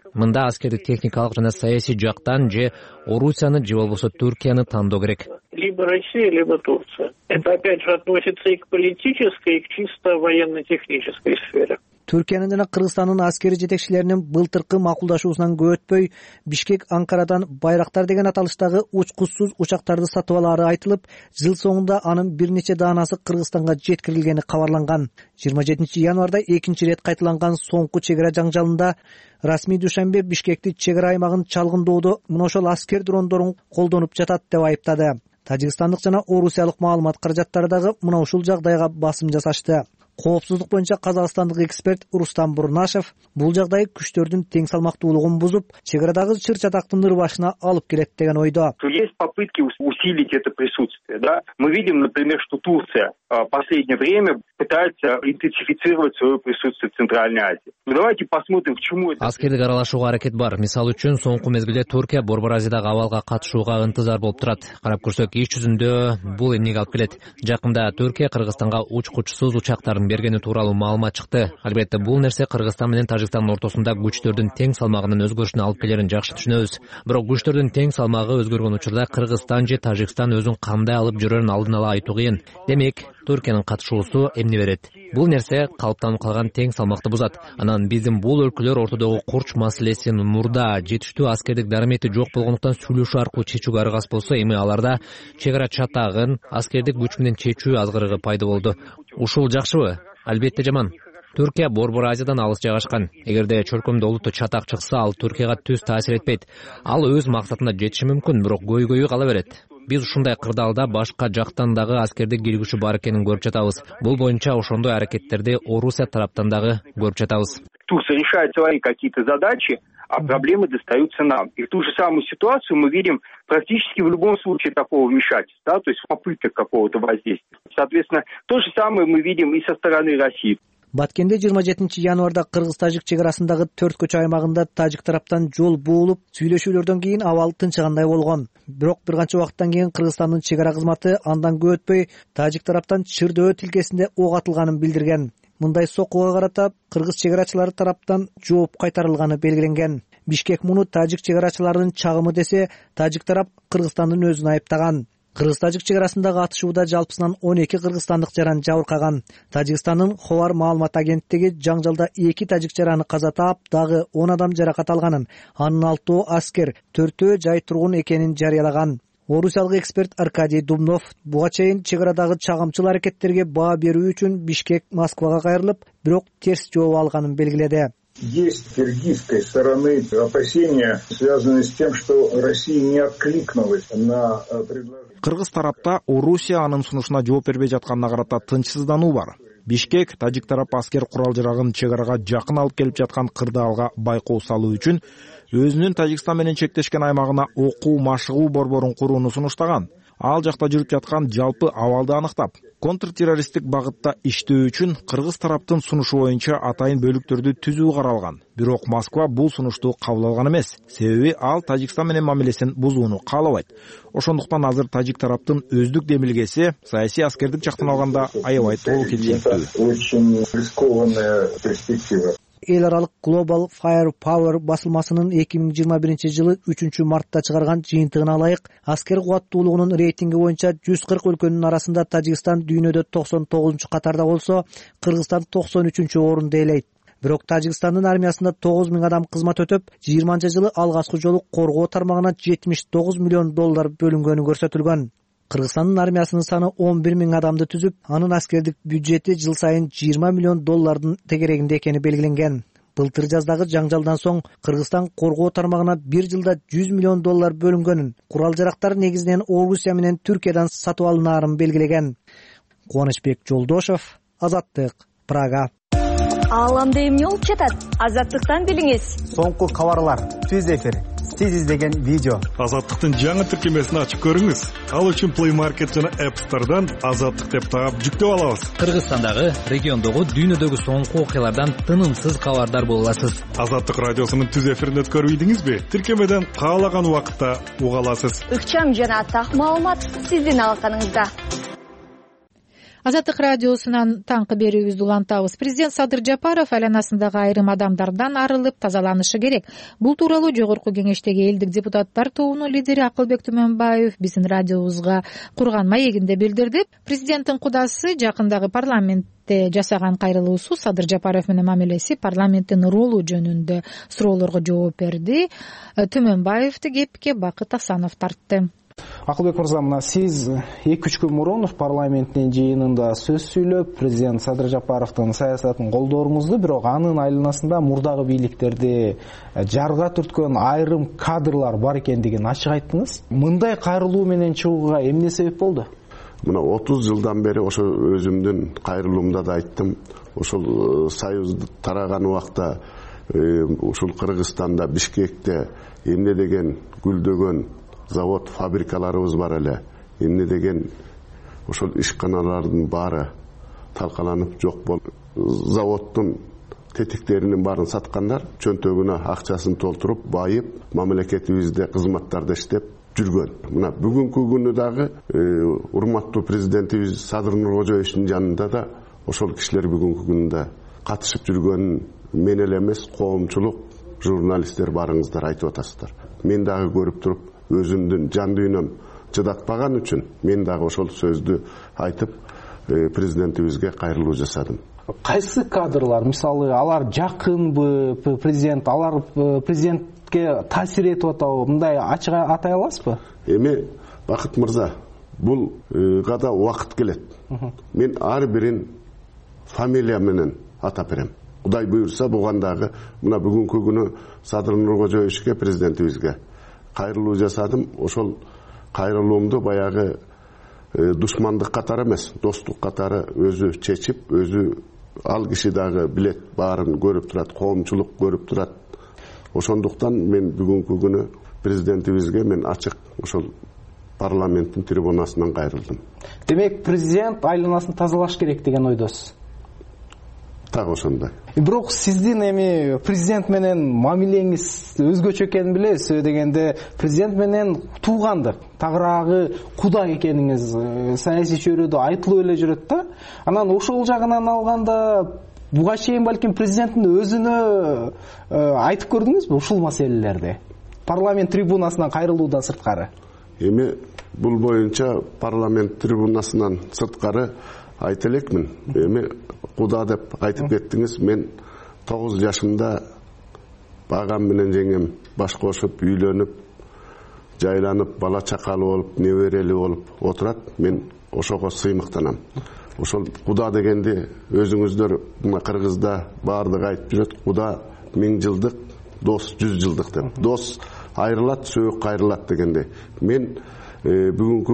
S: Мында аскердик техникалык жана саясий жактан же Орусияны же болбосо Түркияны тандоо керек.
R: Либо Россия, либо Турция. Это опять же относится и к политической, и к чисто военно-технической сфере.
N: Түркиянын жана Кыргызстандын аскери жетекчилеринин былтыркы макулдашуусунан көп өтпөй Бишкек Анкарадан Байрактар деген аталыштагы учкучсуз учактарды сатып алаары айтылып, жыл соңунда анын бир нече даанасы Кыргызстанга жеткирилгени кабарланган. жыйырма жетинчи январда экинчи ирет кайталанган соңку чек ара жаңжалында расмий Душанбе Бишкекти чек ара аймагын чалгындоодо мына ошол аскер дрондорун колдонуп жатат деп айыптады. Тажикстандык жана орусиялык маалымат каражаттары дагы мына ушул жагдайга басым жасашты. Коопсуздук боюнча казакстандык эксперт Рустам Бурнашев бул жагдай күчтөрдүн тең салмактуулугун бузуп, чек арадагы чыр чатактын ыр башына алып келет деген ойдо.
T: Есть попытки усилить это присутствие, да? Мы видим, например, что Турция в последнее время пытается интенсифицировать свое присутствие в Центральной Азии. Ну давайте посмотрим, к чему это.
S: Аскердик аралашууга аракет бар. Мисалы үчүн, соңку мезгилде Түркия Борбор Азиядагы абалга катышууга ынтызар болуп турат. Карап көрсөк, иш жүзүндө бул эмнеге алып келет? Жакында Түркия Кыргызстанга учкучсуз учактарын бергени тууралуу маалымат чыкты. Албетте, бул нерсе Кыргызстан менен Тажикстандын ортосунда күчтөрдүн тең салмагынын өзгөрүшүнө алып келерин жакшы түшүнөбүз. Бирок күчтөрдүн тең салмагы өзгөргөн учурда Кыргызстан же Тажикстан өзүн кандай алып жүрөрүн алдын ала айтуу кыйын. Демек, Түркиянын катышуусу эмне берет? Бул нерсе калыптанып калган тең салмакты бузат. Анан биздин бул өлкөлөр ортодогу курч маселесин мурда жетиштүү аскердик дарамети жок болгондуктан сүйлөшүү аркылуу чечүүгө аргас болсо, эми аларда чек ара чатагын аскердик күч менен чечүү азгырыгы пайда болду. Ушул жакшыбы? Албетте жаман. Түркия Борбор Азиядан алыс жайгашкан. Эгерде чөлкөмдө олуттуу чатак чыкса, ал Түркияга түз таасир этпейт. Ал өз максатына жетиши мүмкүн, бирок көйгөйү кала берет. Биз ушундай кырдаалда башка жактан дагы аскердик киргүчү бар экенин көрүп жатабыз. Бул боюнча ошондой аракеттерди Орусия тараптан дагы көрүп жатабыз.
T: Турция решает свои какие-то задачи, а проблемы достаются нам. И в ту же самую ситуацию мы видим практически в любом случае такого вмешательства, да, то есть попыток какого-то воздействия. Соответственно, то же самое мы видим и со стороны России.
N: Баткенде жыйырма жетинчи январда Кыргыз-Тажик чек арасындагы төрт көчө аймагында Тажик тараптан жол буулуп, сүйлөшүүлөрдөн кийин абал тынчыгандай болгон. Бирок бир канча убакыттан кийин Кыргызстандын чек ара кызматы андан көп өтпөй Тажик тараптан Чырдөө тилкесинде ок атылганын билдирген. Мындай соккуга карата кыргыз чек арачылары тараптан жооп кайтарылганы белгиленген. Бишкек муну Тажик чек арачыларынын чагымы десе, Тажик тарап Кыргызстандын өзүн айыптаган. Кыргыз-Тажик чек арасындагы атышууда жалпысынан он эки кыргызстандык жаран жабыркаган. Тажикстандын Ховар маалымат агенттиги жаңжалда эки тажик жараны каза таап, дагы он адам жаракат алганын, анын алтоо аскер, төртөө жай тургун экенин жарыялаган. Орусиялык эксперт Аркадий Дубнов буга чейин чек арадагы чагымчыл аракеттерге баа берүү үчүн Бишкек Москвага кайрылып, бирок терс жооп алганын белгиледи.
O: Есть с киргизской стороны опасения, связанные с тем, что Россия не откликнулась на предложение.
P: Кыргыз тарапта Орусия анын сунушуна жооп бербей жатканына карата тынчсыздануу бар. Бишкек Тажик тарап аскер курал жарагын чек арага жакын алып келип жаткан кырдаалга байкоо салуу үчүн өзүнүн Тажикстан менен чектешкен аймагына окуу машыгуу борборун курууну сунуштаган. Ал жакта жүрүп жаткан жалпы абалды аныктап, контртеррористтик багытта иштөө үчүн кыргыз тараптын сунушу боюнча атайын бөлүктөрдү түзүү каралган. Бирок Москва бул сунушту кабыл алган эмес. Себеби ал Тажикстан менен мамилесин бузууну каалабайт. Ошондуктан азыр Тажик тараптын өздүк демилгеси саясий аскердик жактан алганда аябай толук келишимдүү.
O: Очень рискованная перспектива.
N: Эл аралык Global Firepower басылмасынын эки миң жыйырма биринчи жылы үчүнчү мартта чыгарган жыйынтыгына ылайык, аскер кубаттуулугунун рейтинги боюнча жүз кырк өлкөнүн арасында Тажикстан дүйнөдө токсон тогузунчу катарда болсо, Кыргызстан токсон үчүнчү орунду ээлейт. Бирок Тажикстандын армиясында тогуз миң адам кызмат өтөп, жыйырманчы жылы алгачкы жолу коргоо тармагына жетимиш тогуз миллион доллар бөлүнгөнү көрсөтүлгөн. Кыргызстандын армиясынын саны он бир миң адамды түзүп, анын аскердик бюджети жыл сайын жыйырма миллион доллардын тегерегинде экени белгиленген. Былтыр жаздагы жаңжалдан соң Кыргызстан коргоо тармагына бир жылда жүз миллион доллар бөлүнгөнүн, курал жарактар негизинен Орусия менен Түркиядан сатып алынаарын белгилеген. Кубанычбек Жолдошев, Азаттык, Прага.
U: Ааламда эмне болуп жатат? Азаттыктан билиңиз.
V: Соңку кабарлар, түз эфир, сиз издеген видео.
W: Азаттыктын жаңы тиркемесин ачып көрүңүз. Ал үчүн Play Market жана App Store'дан Азаттык деп таап жүктөп алабыз.
S: Кыргызстандагы, региондогу, дүйнөдөгү соңку окуялардан тынымсыз кабардар боло аласыз.
W: Азаттык радиосунун түз эфирин өткөрүп ийдиңизби? Тиркемеден каалаган убакытта уга аласыз.
U: Ыкчам жана так маалымат сиздин алаканыңызда.
A: Азаттык радиосунан таңкы берүүбүздү улантабыз. Президент Садыр Жапаров айланасындагы айрым адамдардан арылып тазаланышы керек. Бул тууралуу Жогорку Кеңештеги элдик депутаттар тобунун лидери Акылбек Түмөнбаев биздин радиобузга курган маегинде билдирди. Президенттин кудасы жакындагы парламентте жасаган кайрылуусу Садыр Жапаров менен мамилеси, парламенттин ролу жөнүндө суроолорго жооп берди. Түмөнбаевди кепке Бакыт Асанов тартты.
K: Акылбек мырза, мына сиз эки үч күн мурун парламенттин жыйынында сөз сүйлөп, президент Садыр Жапаровдун саясатын колдооруңузду, бирок анын айланасында мурдагы бийликтерди жарга түрткөн айрым кадрлар бар экендигин ачык айттыңыз. Мындай кайрылуу менен чыгууга эмне себеп болду?
D: Мына отуз жылдан бери ошо өзүмдүн кайрылуумда да айттым. Ошол союз тараган убакта ушул Кыргызстанда, Бишкекте эмне деген гүлдөгөн завод, фабрикаларыбыз бар эле. Эмне деген ошол ишканалардын баары талкаланып жок болуп, заводдун тетиктеринин баарын саткандар чөнтөгүнө акчасын толтуруп, байып, мамлекетибизде кызматтарда иштеп жүргөн. Мына бүгүнкү күнү дагы урматтуу президентибиз Садыр Нуркожоевичтин жанында да ошол кишилер бүгүнкү күндө катышып жүргөнүн мен эле эмес, коомчулук, журналисттер барыңыздар айтып атасыздар. Мен дагы көрүп туруп, өзүмдүн жан дүйнөм чыдатпаган үчүн мен дагы ошол сөздү айтып президентибизге кайрылуу жасадым.
K: Кайсы кадрлар, мисалы, алар жакынбы президент, алар президентке таасир этип атабы? Мындай ачык атай аласызбы?
D: Эми Бакыт мырза, бул гада убакыт келет. Мен ар бирин фамилия менен атап берем. Кудай буйрса, бугандагы мына бүгүнкү күнү Садыр Нуркожоевичке, президентибизге кайрылуу жасадым. Ошол кайрылуумду баягы душмандык катары эмес, достук катары өзү чечип, өзү ал киши дагы билет, баарын көрүп турат, коомчулук көрүп турат. Ошондуктан мен бүгүнкү күнү президентибизге мен ачык ошол парламенттин трибунасынан кайрылдым.
K: Демек, президент айланасын тазалаш керек деген ойдосуз?
D: Так ошондой.
K: Бирок сиздин эми президент менен мамилеңиз өзгөчө экенин билебиз. Сөзү дегенде президент менен туугандык, тагыраагы куда экениңиз саясий чөйрөдө айтылып эле жүрөт да. Анан ошол жагынан алганда буга чейин балким президенттин өзүнө айтып көрдүңүзбү ушул маселелерди? Парламент трибунасынан кайрылуудан сырткары.
D: Эми бул боюнча парламент трибунасынан сырткары айта элекмин. Эми куда деп айтып кеттиңиз. Мен тогуз жашымда багам менен жеңем баш кошуп, үйлөнүп, жайланып, бала чакалы болуп, неберели болуп отурат. Мен ошого сыймыктанам. Ошол куда дегенди өзүңүздөр мына Кыргызда баардыгы айтып жүрөт. Куда миң жылдык, дос жүз жылдык деп. Дос айрылат, сөөк кайрылат дегенде. Мен бүгүнкү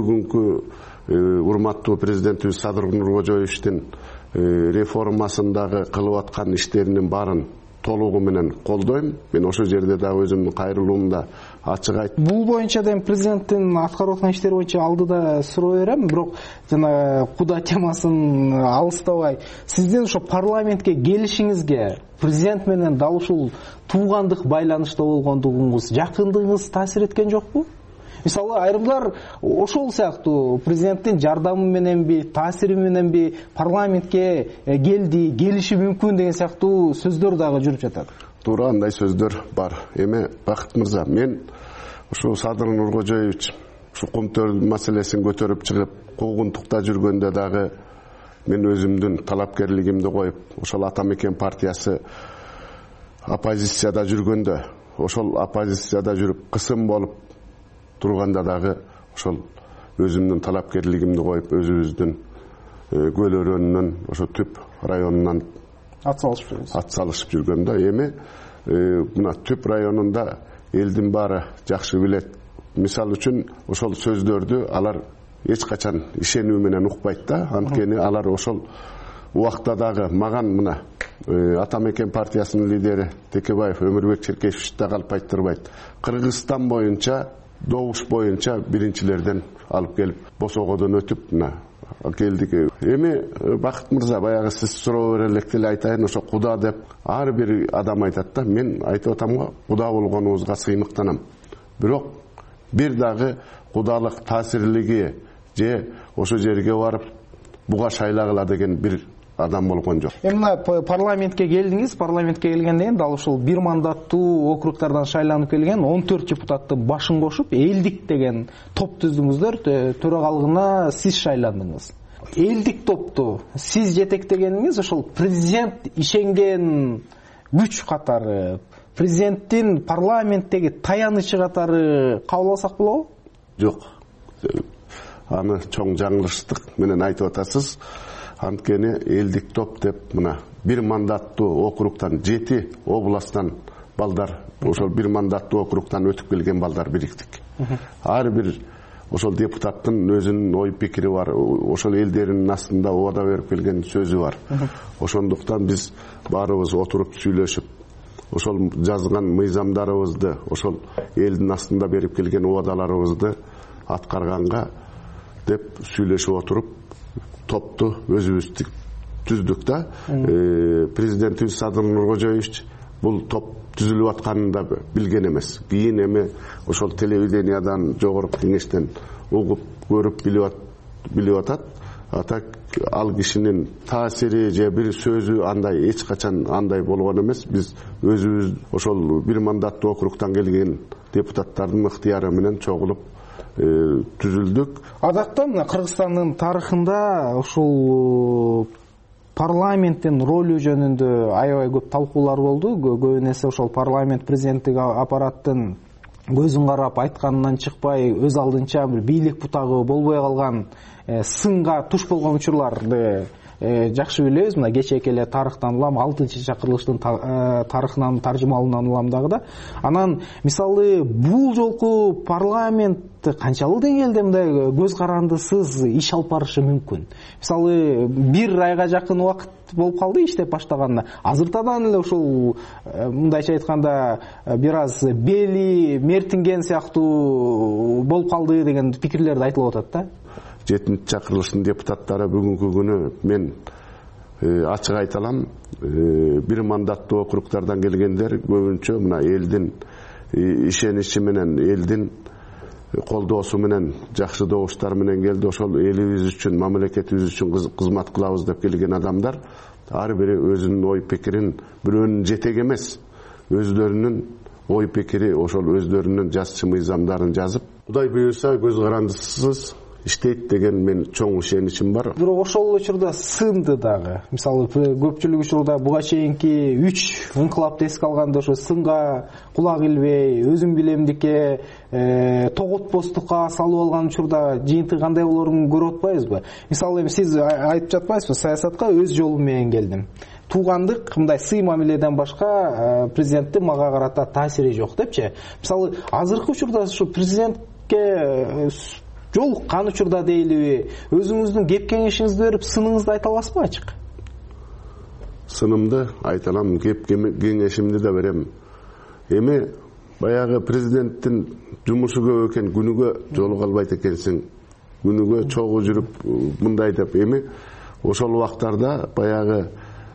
D: күnkү урматтуу президентибиз Садыр Нуркожоевичтин реформасындагы кылып аткан иштеринин баарын толугу менен колдойм. Мен ошол жерде дагы өзүмдүн кайрылуумда ачык айттым.
K: Бул боюнча да президенттин аткарып аткан иштери боюнча алдыда суроо берем, бирок жана куда темасын алыстабай, сиздин ошо парламентке келишиңизге президент менен дал ушул туугандык байланышта болгондугуңуз, жакындыгыңыз таасир эткен жокпу? Мисалы, айрымдар ошол сыяктуу президенттин жардамы мененби, таасири мененби парламентке келди, келиши мүмкүн деген сыяктуу сөздөр дагы жүрүп жатат.
D: Туура андай сөздөр бар. Эми Бакыт мырза, мен ушу Садыр Нуркожоевич ушу Кумтөр маселесин көтөрүп чыгып, куугунтукта жүргөндө дагы мен өзүмдүн талапкерлигимди коюп, ошол Ата Мекен партиясы оппозицияда жүргөндө, ошол оппозицияда жүрүп кысым болуп турганда дагы ошол өзүмдүн талапкерлигимди коюп, өзүбүздүн көл өрөөнүнөн ошо Түп районунан
K: ат салышып жүрөбүз.
D: Ат салышып жүргөндө эми мына Түп районунда элдин баары жакшы билет. Мисал үчүн ошол сөздөрдү алар эч качан ишенүү менен укпайт да. Анткени алар ошол убакта дагы маган мына Ата Мекен партиясынын лидери Текебаев Өмүрбек Черкешевич да калып айттырбайт. Кыргызстан боюнча, добуш боюнча биринчилерден алып келип, босогодон өтүп мына келдик. Эми Бакыт мырза, баягы сиз суроо бере электе эле айтайын, ошо куда деп ар бир адам айтат да. Мен айтып атам го, куда болгонубузга сыймыктанам. Бирок бир дагы кудалык таасирлиги же ошо жерге барып буга шайлагыла деген бир адам болгон жок.
K: Эми мына парламентке келдиңиз, парламентке келгенде эми дал ушул бир мандаттуу округтардан шайланып келген он төрт депутаттын башын кошуп элдик деген топ түздүңүздөр, төрагалыгына сиз шайландыңыз. Элдик топту сиз жетектегениңиз ошол президент ишенген күч катары, президенттин парламенттеги таянычы катары кабыл алсак болобу?
D: Жок. Аны чоң жаңылыштык менен айтып атасыз. Анткени элдик топ деп мына бир мандаттуу округтан жети областтан балдар, ошол бир мандаттуу округтан өтүп келген балдар бириктик. Ар бир ошол депутаттын өзүнүн ой пикири бар, ошол элдеринин астында убада берип келген сөзү бар. Ошондуктан биз баарыбыз отуруп сүйлөшүп, ошол жазган мыйзамдарыбызды, ошол элдин астында берип келген убадаларыбызды аткарганга деп сүйлөшүп отуруп топту өзүбүз түздүк да. Президентибиз Садыр Нуркожоевич бул топ түзүлүп атканын да билген эмес. Кийин эми ошол телевидениядан, жогорку кеңештен угуп көрүп билип атат. Ата ал кишинин таасири же бир сөзү андай эч качан андай болгон эмес. Биз өзүбүз ошол бир мандаттуу округтан келген депутаттардын ыктыяры менен чогулуп түзүлдүк.
K: Адатта мына Кыргызстандын тарыхында ушул парламенттин ролу жөнүндө аябай көп талкуулар болду. Көбүн эсе ошол парламент президенттик аппараттын көзүн карап айтканынан чыкпай, өз алдынча бир бийлик бутагы болбой калган, сынга туш болгон учурларды жакшы билебиз. Мына кечээки эле тарыхтан улам, алтынчы чакырылыштын тарыхынан таржымалынан улам дагы да. Анан мисалы бул жолку парламент канчалык деңгээлде мындай көз карандысыз иш алып барышы мүмкүн? Мисалы бир айга жакын убакыт болуп калды иштеп баштаганына. Азыртадан эле ушул мындайча айтканда бир аз бели мертинген сыяктуу болуп калды деген пикирлерди айтылып атат да.
D: жетинчи чакырылыштын депутаттары бүгүнкү күнү мен ачык айта алам, бир мандаттуу округтардан келгендер көбүнчө мына элдин ишеничи менен, элдин колдоосу менен, жакшы добуштар менен келди. Ошол элибиз үчүн, мамлекетибиз үчүн кызмат кылабыз деп келген адамдар ар бири өзүнүн ой пикирин, бирөөнүн жетек эмес, өздөрүнүн ой пикири, ошол өздөрүнүн жазчы мыйзамдарын жазып, Кудай буйруса көз карандысыз иштейт деген мен чоң ишеничим бар.
K: Бирок ошол учурда сынды дагы. Мисалы көпчүлүк учурда буга чейинки үч ыңкылапты эске алганда ошо сынга кулак илбей, өзүм билемдикке, тоготпостукка салып алган учурда жыйынтыгы кандай болорун көрүп атпайбызбы? Мисалы эми сиз айтып жатпайсызбы, саясатка өз жолум менен келдим. Туугандык, мындай сый мамиледен башка президенттин мага карата таасири жок депчи. Мисалы азыркы учурда ушу президентке жолуккан учурда дейлиби, өзүңүздүн кеп кеңешиңизди берип, сыныңызды айта аласызбы ачык?
D: Сынымды айта алам, кеп кеңешимди да берем. Эми баягы президенттин жумушу көп экен, күнүгө жолуга албайт экенсиң, күнүгө чогуу жүрүп мындай деп. Эми ошол убактарда баягы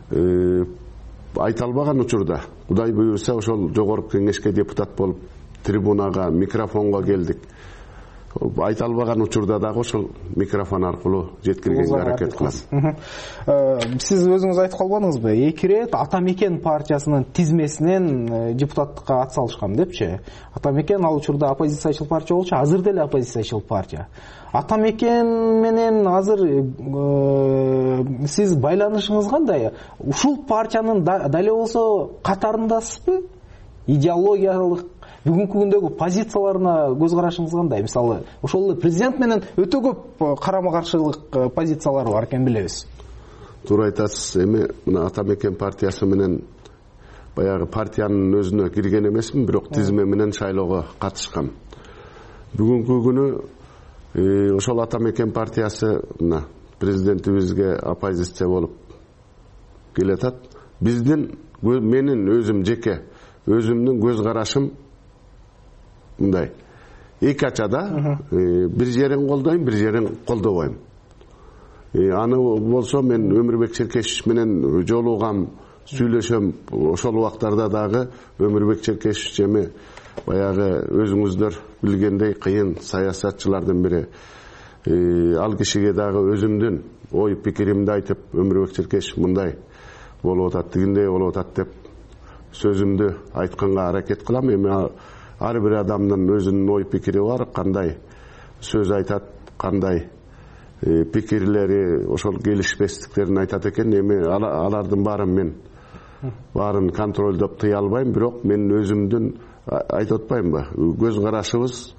D: айта албаган учурда, Кудай буйруса ошол жогорку кеңешке депутат болуп, трибунага, микрофонго келдик. Айта албаган учурда дагы ошол микрофон аркылуу жеткиргенге аракет кылам.
K: Сиз өзүңүз айтып калбадыңызбы? Эки ирет Атамекен партиясынын тизмесинен депутаттыкка ат салышкам депчи. Атамекен ал учурда оппозициячыл партия болчу, азыр деле оппозициячыл партия. Атамекен менен азыр сиз байланышыңыз кандай? Ушул партиянын дале болсо катарындасызбы? Идеологиялык бүгүнкү күндөгү позицияларына көз карашыңыз кандай? Мисалы, ошол президент менен өтө көп карама-каршылык позициялары бар экен билебиз.
D: Туура айтасыз. Эми мына Атамекен партиясы менен баягы партиянын өзүнө кирген эмесмин, бирок тизме менен шайлоого катышкам. Бүгүнкү күнү ошол Атамекен партиясы мына президентибизге оппозиция болуп келатат. Биздин, менин өзүм жеке өзүмдүн көз карашым мындай. Эки ачада, бир жерин колдойм, бир жерин колдобойм. Аны болсо мен Өмүрбек Черкешев менен жолугам, сүйлөшөм. Ошол убактарда дагы Өмүрбек Черкешев эми баягы өзүңүздөр билгендей кыйын саясатчылардын бири. ал кишиге дагы өзүмдүн ой пикиримди айтып, Өмүрбек Черкешев мындай болуп атат, тигиндей болуп атат деп сөзүмдү айтканга аракет кылам. Эми ар бир адамдын өзүнүн ой пикири бар, кандай сөз айтат, кандай пикирлери, ошол келишпестиктерин айтат экен. Эми алардын баарын мен баарын контролдоп тыя албайм, бирок мен өзүмдүн айтып атпаймынбы, көз карашыбыз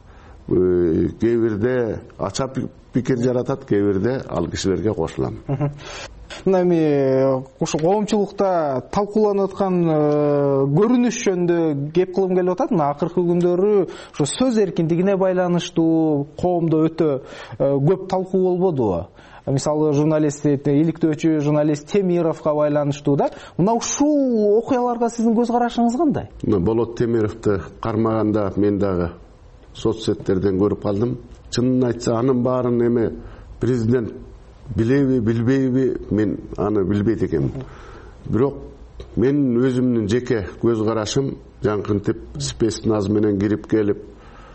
D: кээ бирде ача пикир жаратат, кээ бирде ал кишилерге кошулам.
K: Мына эми ушу коомчулукта талкууланып аткан көрүнүш жөнүндө кеп кылгым келип атат. Мына акыркы күндөрү ошо сөз эркиндигине байланыштуу коомдо өтө көп талкуу болбодубу? Мисалы, журналист, иликтөөчү журналист Темировго байланыштуу да. Мына ушул окуяларга сиздин көз карашыңыз кандай?
D: Болот Темировду кармаганда мен дагы соцсеттерден көрүп калдым. Чынын айтса, анын баарын эми президент билеби, билбейби, мен аны билбейт экенмин. Бирок мен өзүмдүн жеке көз карашым, жаңкынтип спецназ менен кирип келип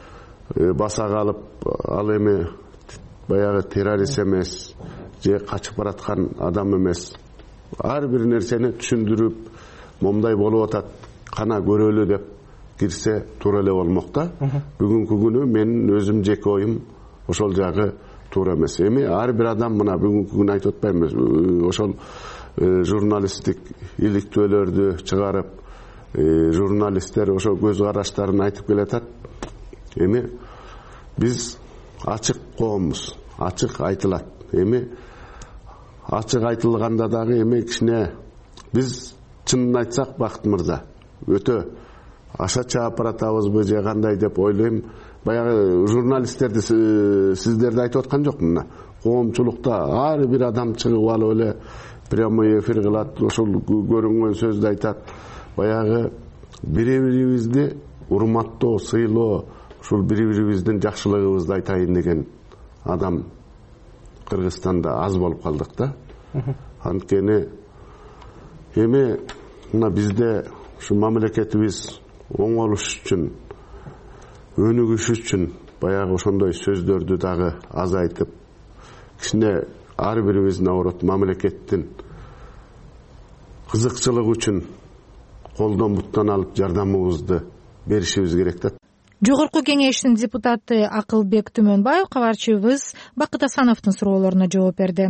D: баса калып, ал эми баягы террорист эмес, же качып бараткан адам эмес. Ар бир нерсени түшүндүрүп, момундай болуп атат, кана көрөлү деп кирсе туура эле болмок да. Бүгүнкү күнү менин өзүм жеке оюм ошол жагы туура эмес. Эми ар бир адам, мына бүгүнкү күнү айтып атпаймынбы, ошол журналисттик иликтөөлөрдү чыгарып, журналисттер ошол көз караштарын айтып келатат. Эми биз ачык коомбуз, ачык айтылат. Эми ачык айтылганда дагы эми кичине биз чынын айтсак, Бакыт мырза, өтө аша чаап баратабызбы же кандай деп ойлойм. Баягы журналисттерди сиздерди айтып аткан жокмун. Мына коомчулукта ар бир адам чыгып алып эле прямой эфир кылат, ошол көрүнгөн сөздү айтат. Баягы бири-бирибизди урматтоо, сыйлоо, ушул бири-бирибиздин жакшылыгыбызды айтайын деген адам Кыргызстанда аз болуп калдык да. Анткени эми мына бизде ушу мамлекетибиз оңолуш үчүн, өнүгүш үчүн баягы ошондой сөздөрдү дагы азайтып, кичине ар бирибиз наоборот мамлекеттин кызыкчылыгы үчүн колдон буттан алып жардамыбызды беришибиз керек да.
A: Жогорку кеңештин депутаты Акылбек Түмөнбаев кабарчыбыз Бакыт Асановдун суроолоруна жооп берди.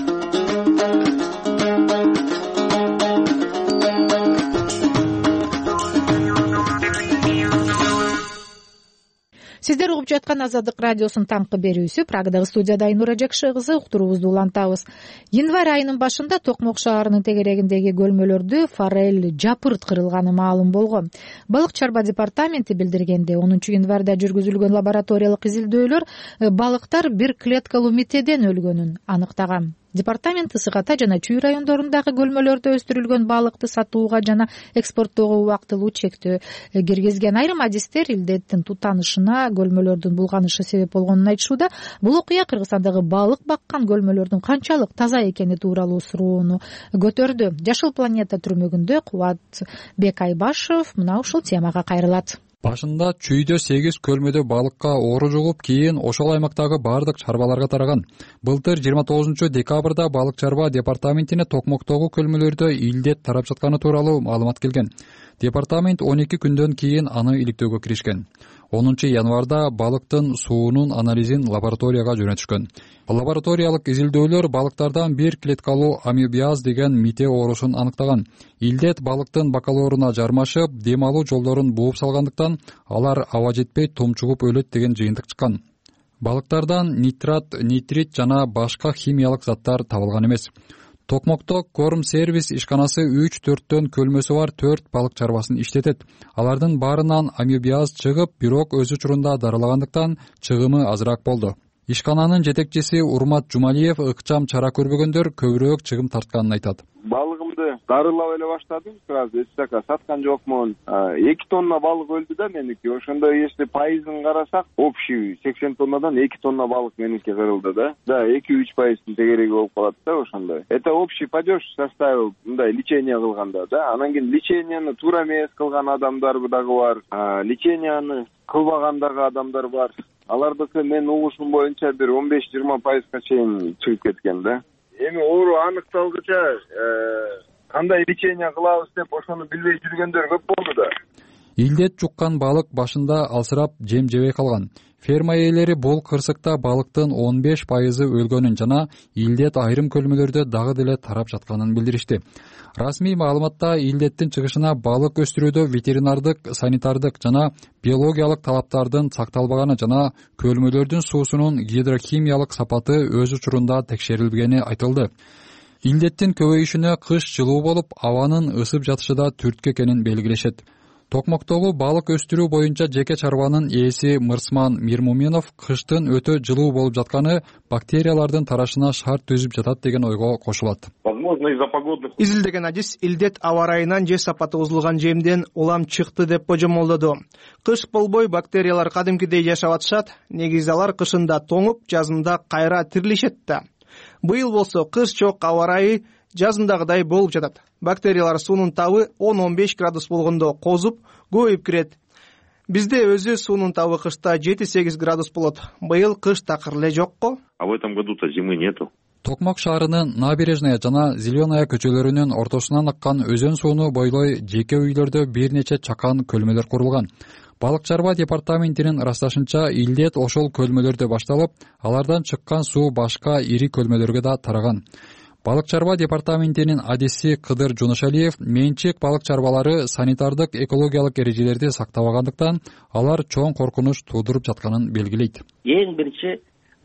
A: Сиздер угуп жаткан Азаттык радиосунун таңкы берүүсү. Прагадагы студияда Айнура Жакшы кызы уктуруубузду улантабыз. Январь айынын башында Токмок шаарынын тегерегиндеги көлмөлөрдө форель жапырт кырылганы маалым болгон. Балык чарба департаменти билдиргенде, онунчу январда жүргүзүлгөн лабораториялык изилдөөлөр балыктар бир клеткалуу митеден өлгөнүн аныктаган. Департамент Ысык-Ата жана Чүй райондорундагы көлмөлөрдө өстүрүлгөн балыкты сатууга жана экспорттоого убактылуу чектөө киргизген. Айрым адистер илдеттин тутанышына көлмөлөрдүн булганышы себеп болгонун айтышууда. Бул окуя Кыргызстандагы балык баккан көлмөлөрдүн канчалык таза экени тууралуу суроону көтөрдү. Жашыл планета түрмөгүндө Кубатбек Айбашев мына ушул темага кайрылат.
F: Башында Чүйдө сегиз көлмөдө балыкка оору жугуп, кийин ошол аймактагы бардык чарбаларга тараган. Былтыр жыйырма тогузунчу декабрда балык чарба департаментине Токмоктогу көлмөлөрдө илдет тарап жатканы тууралуу маалымат келген. Департамент он эки күндөн кийин аны иликтөөгө киришкен. онунчу январда балыктын суунун анализин лабораторияга жөнөтүшкөн. Лабораториялык изилдөөлөр балыктардан бир клеткалуу амебиаз деген мите оорусун аныктаган. Илдет балыктын бакалоруна жармашып, дем алуу жолдорун бууп салгандыктан алар аба жетпей тумчугуп өлөт деген жыйынтык чыккан. Балыктардан нитрат, нитрит жана башка химиялык заттар табылган эмес. Токмокто корм сервис ишканасы үч төрттөн көлмөсү бар төрт балык чарбасын иштетет. Алардын баарынан амебиаз чыгып, бирок өз учурунда дарылагандыктан чыгымы азыраак болду. Ишкананын жетекчиси Урмат Жумалиев ыкчам чара көрбөгөндөр көбүрөөк чыгым тартканын айтат.
G: Балыгымды дарылап эле баштадым, сразу эч жака саткан жокмун. эки тонна балык өлдү да меники. Ошондо если пайызын карасак, общий сексен тоннадан эки тонна балык меники кырылды да. Да, эки үч пайыздын тегереги болуп калат да ошондой. Это общий падеж составил, мындай лечение кылганда да. Анан кийин леченияны туура эмес кылган адамдар дагы бар. Леченияны кылбаган дагы адамдар бар. алардыкы менин угушум боюнча бир он беш жыйырма пайызга чейин чыгып кеткен да. Эми оору аныкталгыча кандай лечение кылабыз деп ошону билбей жүргөндөр көп болду да.
F: Илдет жуккан балык башында алсырап жем жебей калган. Ферма ээлери бул кырсыкта балыктын он беш пайызы өлгөнүн жана илдет айрым көлмөлөрдө дагы деле тарап жатканын билдиришти. Расмий маалыматта илдеттин чыгышына балык өстүрүүдө ветеринардык, санитардык жана биологиялык талаптардын сакталбаганы жана көлмөлөрдүн суусунун гидрохимиялык сапаты өз учурунда текшерилбегени айтылды. Илдеттин көбөйүшүнө кыш жылуу болуп, абанын ысып жатышы да түрткү экенин белгилешет. Токмоктогу балык өстүрүү боюнча жеке чарбанын ээси Мырсман Мирмуминов кыштын өтө жылуу болуп жатканы бактериялардын тарашына шарт түзүп жатат деген ойго кошулат.
H: Изилдеген адис илдет аба ырайынан же сапаты бузулган жемден улам чыкты деп божомолдоду. Кыш болбой бактериялар кадимкидей жашап атышат, негизи алар кышында тоңуп, жазында кайра тирилишет да. Быйыл болсо кыш жок аба ырайы жазындагыдай болуп жатат. Бактериялар суунун табы он он беш градус болгондо козуп, көбөйүп кирет. Бизде өзү суунун табы кышта жети сегиз градус болот. Быйыл кыш такыр эле жокко.
I: А в этом году-то зимы нету.
F: Токмок шаарынын Набережная жана Зеленая көчөлөрүнүн ортосунан аккан өзөн сууну бойлой жеке үйлөрдө бир нече чакан көлмөлөр курулган. Балык чарба департаментинин ырасташынча, илдет ошол көлмөлөрдө башталып, алардан чыккан суу башка ири көлмөлөргө да тараган. Балык чарба департаментинин адиси Кыдыр Жунушалиев менчик балык чарбалары санитардык экологиялык эрежелерди сактабагандыктан алар чоң коркунуч туудуруп жатканын белгилейт.
J: Эң биринчи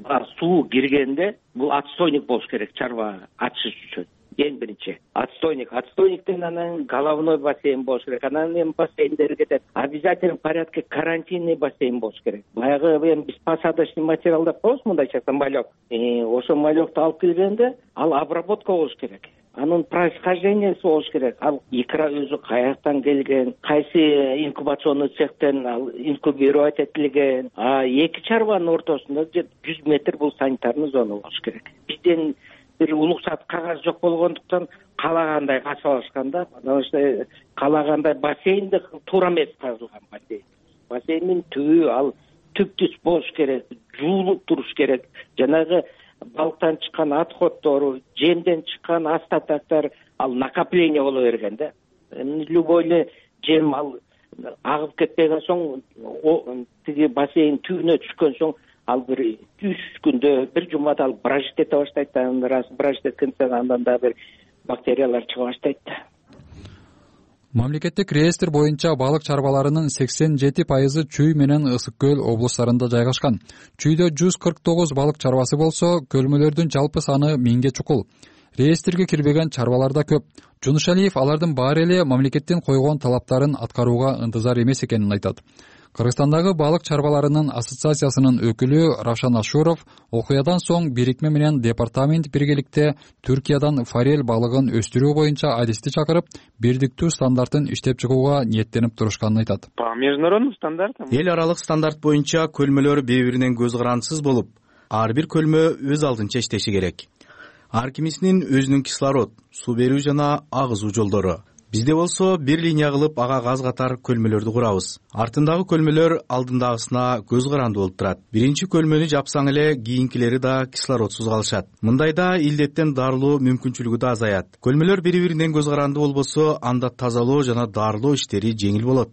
J: суу киргенде бул отстойник болуш керек чарба ачыш үчүн. Эң биринчи отстойник, отстойниктен анан головной бассейн болуш керек. Анан эми бассейндер кетет. Обязательно в порядке карантинный бассейн болуш керек. Баягы эми биз посадочный материал деп коебуз, мындайча малек. Ошо малекти алып келгенде ал обработка болуш керек. Анын происхождениеси болуш керек. Ал икра өзү каяктан келген, кайсы инкубационный цехтен ал инкубировать этилген. А эки чарбанын ортосунда жүз метр бул санитарный зона болуш керек. Бизден бир улуксат кагаз жок болгондуктан каалагандай качып алышкан да. Анан ошо каалагандай бассейнди туура эмес казылган бассейн. Бассейндин түбү ал түп-түз болуш керек, жуулуп туруш керек. Жанагы балыктан чыккан отходдору, жемден чыккан остатоктор ал накопление боло берген да. Любой жем ал агып кетпеген соң, тиги бассейн түбүнө түшкөн соң ал бир үч күндө, бир жумада ал бражит эте баштайт. Анан раз бражит эткенден андан да бир бактериялар чыга баштайт да.
F: Мамлекеттик реестр боюнча балык чарбаларынын сексен жети пайызы Чүй менен Ысык көл облустарында жайгашкан. Чүйдө жүз кырк тогуз балык чарбасы болсо, көлмөлөрдүн жалпы саны миңге чукул. Реестрге кирбеген чарбалар да көп. Жунушалиев алардын баары эле мамлекеттин койгон талаптарын аткарууга ынтызар эмес экенин айтат. Кыргызстандагы балык чарбаларынын ассоциациясынын өкүлү Равшан Ашуров окуядан соң бирикме менен департамент биргеликте Түркиядан форель балыгын өстүрүү боюнча адисти чакырып, бирдиктүү стандартын иштеп чыгууга ниеттенип турушканын айтат.
X: По международным стандартам
V: эл аралык стандарт боюнча көлмөлөр бири-биринен көз карандысыз болуп, ар бир көлмө өз алдынча иштеши керек. Ар кимисинин өзүнүн кислород, суу берүү жана агызуу жолдору. Бизде болсо бир линия кылып ага газ катар көлмөлөрдү курабыз. Артындагы көлмөлөр алдындагысына көз каранды болуп турат. Биринчи көлмөнү жапсаң эле кийинкилери да кислородсуз калышат. Мындайда илдеттен дарылоо мүмкүнчүлүгү да азаят. Көлмөлөр бири-биринен көз каранды болбосо, анда тазалоо жана дарылоо иштери жеңил болот.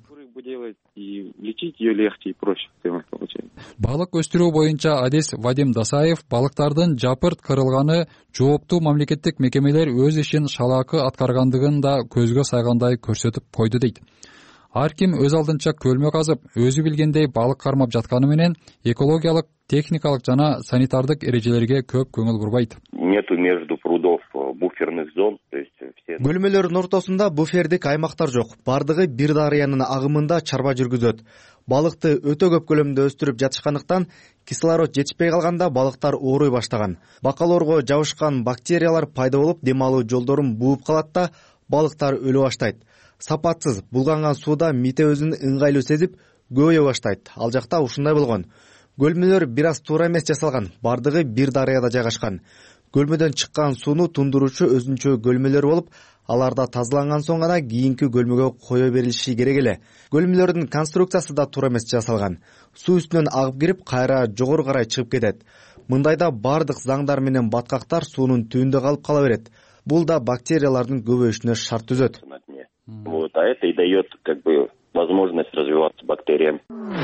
I: И лечить ее легче и проще получается.
F: Балык өстүрүү боюнча адис Вадим Дасаев балыктардын жапырт кырылганы жооптуу мамлекеттик мекемелер өз ишин шалаакы аткаргандыгын да көзгө сайгандай көрсөтүп койду дейт. Ар ким өз алдынча көлмө казып, өзү билгендей балык кармап жатканы менен экологиялык, техникалык жана санитардык эрежелерге көп көңүл бурбайт.
I: Нету между прудов буферных зон, то есть все.
V: Көлмөлөрдүн ортосунда буфердик аймактар жок. Бардыгы бир дарыянын агымында чарба жүргүзөт. Балыкты өтө көп көлөмдө өстүрүп жатышкандыктан кислород жетишпей калганда балыктар ооруй баштаган. Бакалоорго жабышкан бактериялар пайда болуп, дем алуу жолдорун бууп калат да балыктар өлө баштайт. Сапатсыз булганган сууда мите өзүн ыңгайлуу сезип, көбөйө баштайт. Ал жакта ушундай болгон. Көлмөлөр бир аз туура эмес жасалган. Бардыгы бир дарыяда жайгашкан. Көлмөдөн чыккан сууну тундуруучу өзүнчө көлмөлөр болуп,
C: алар да тазаланган соң гана кийинки көлмөгө кое берилиши керек эле. Көлмөлөрдүн конструкциясы да туура эмес жасалган. Суу үстүнөн агып кирип, кайра жогору карай чыгып кетет. Мындайда бардык заңдар менен баткактар суунун түбүндө калып кала берет. Бул да бактериялардын көбөйүшүнө шарт түзөт.
I: Вот, а это и дает как бы возможность развиваться бактериям.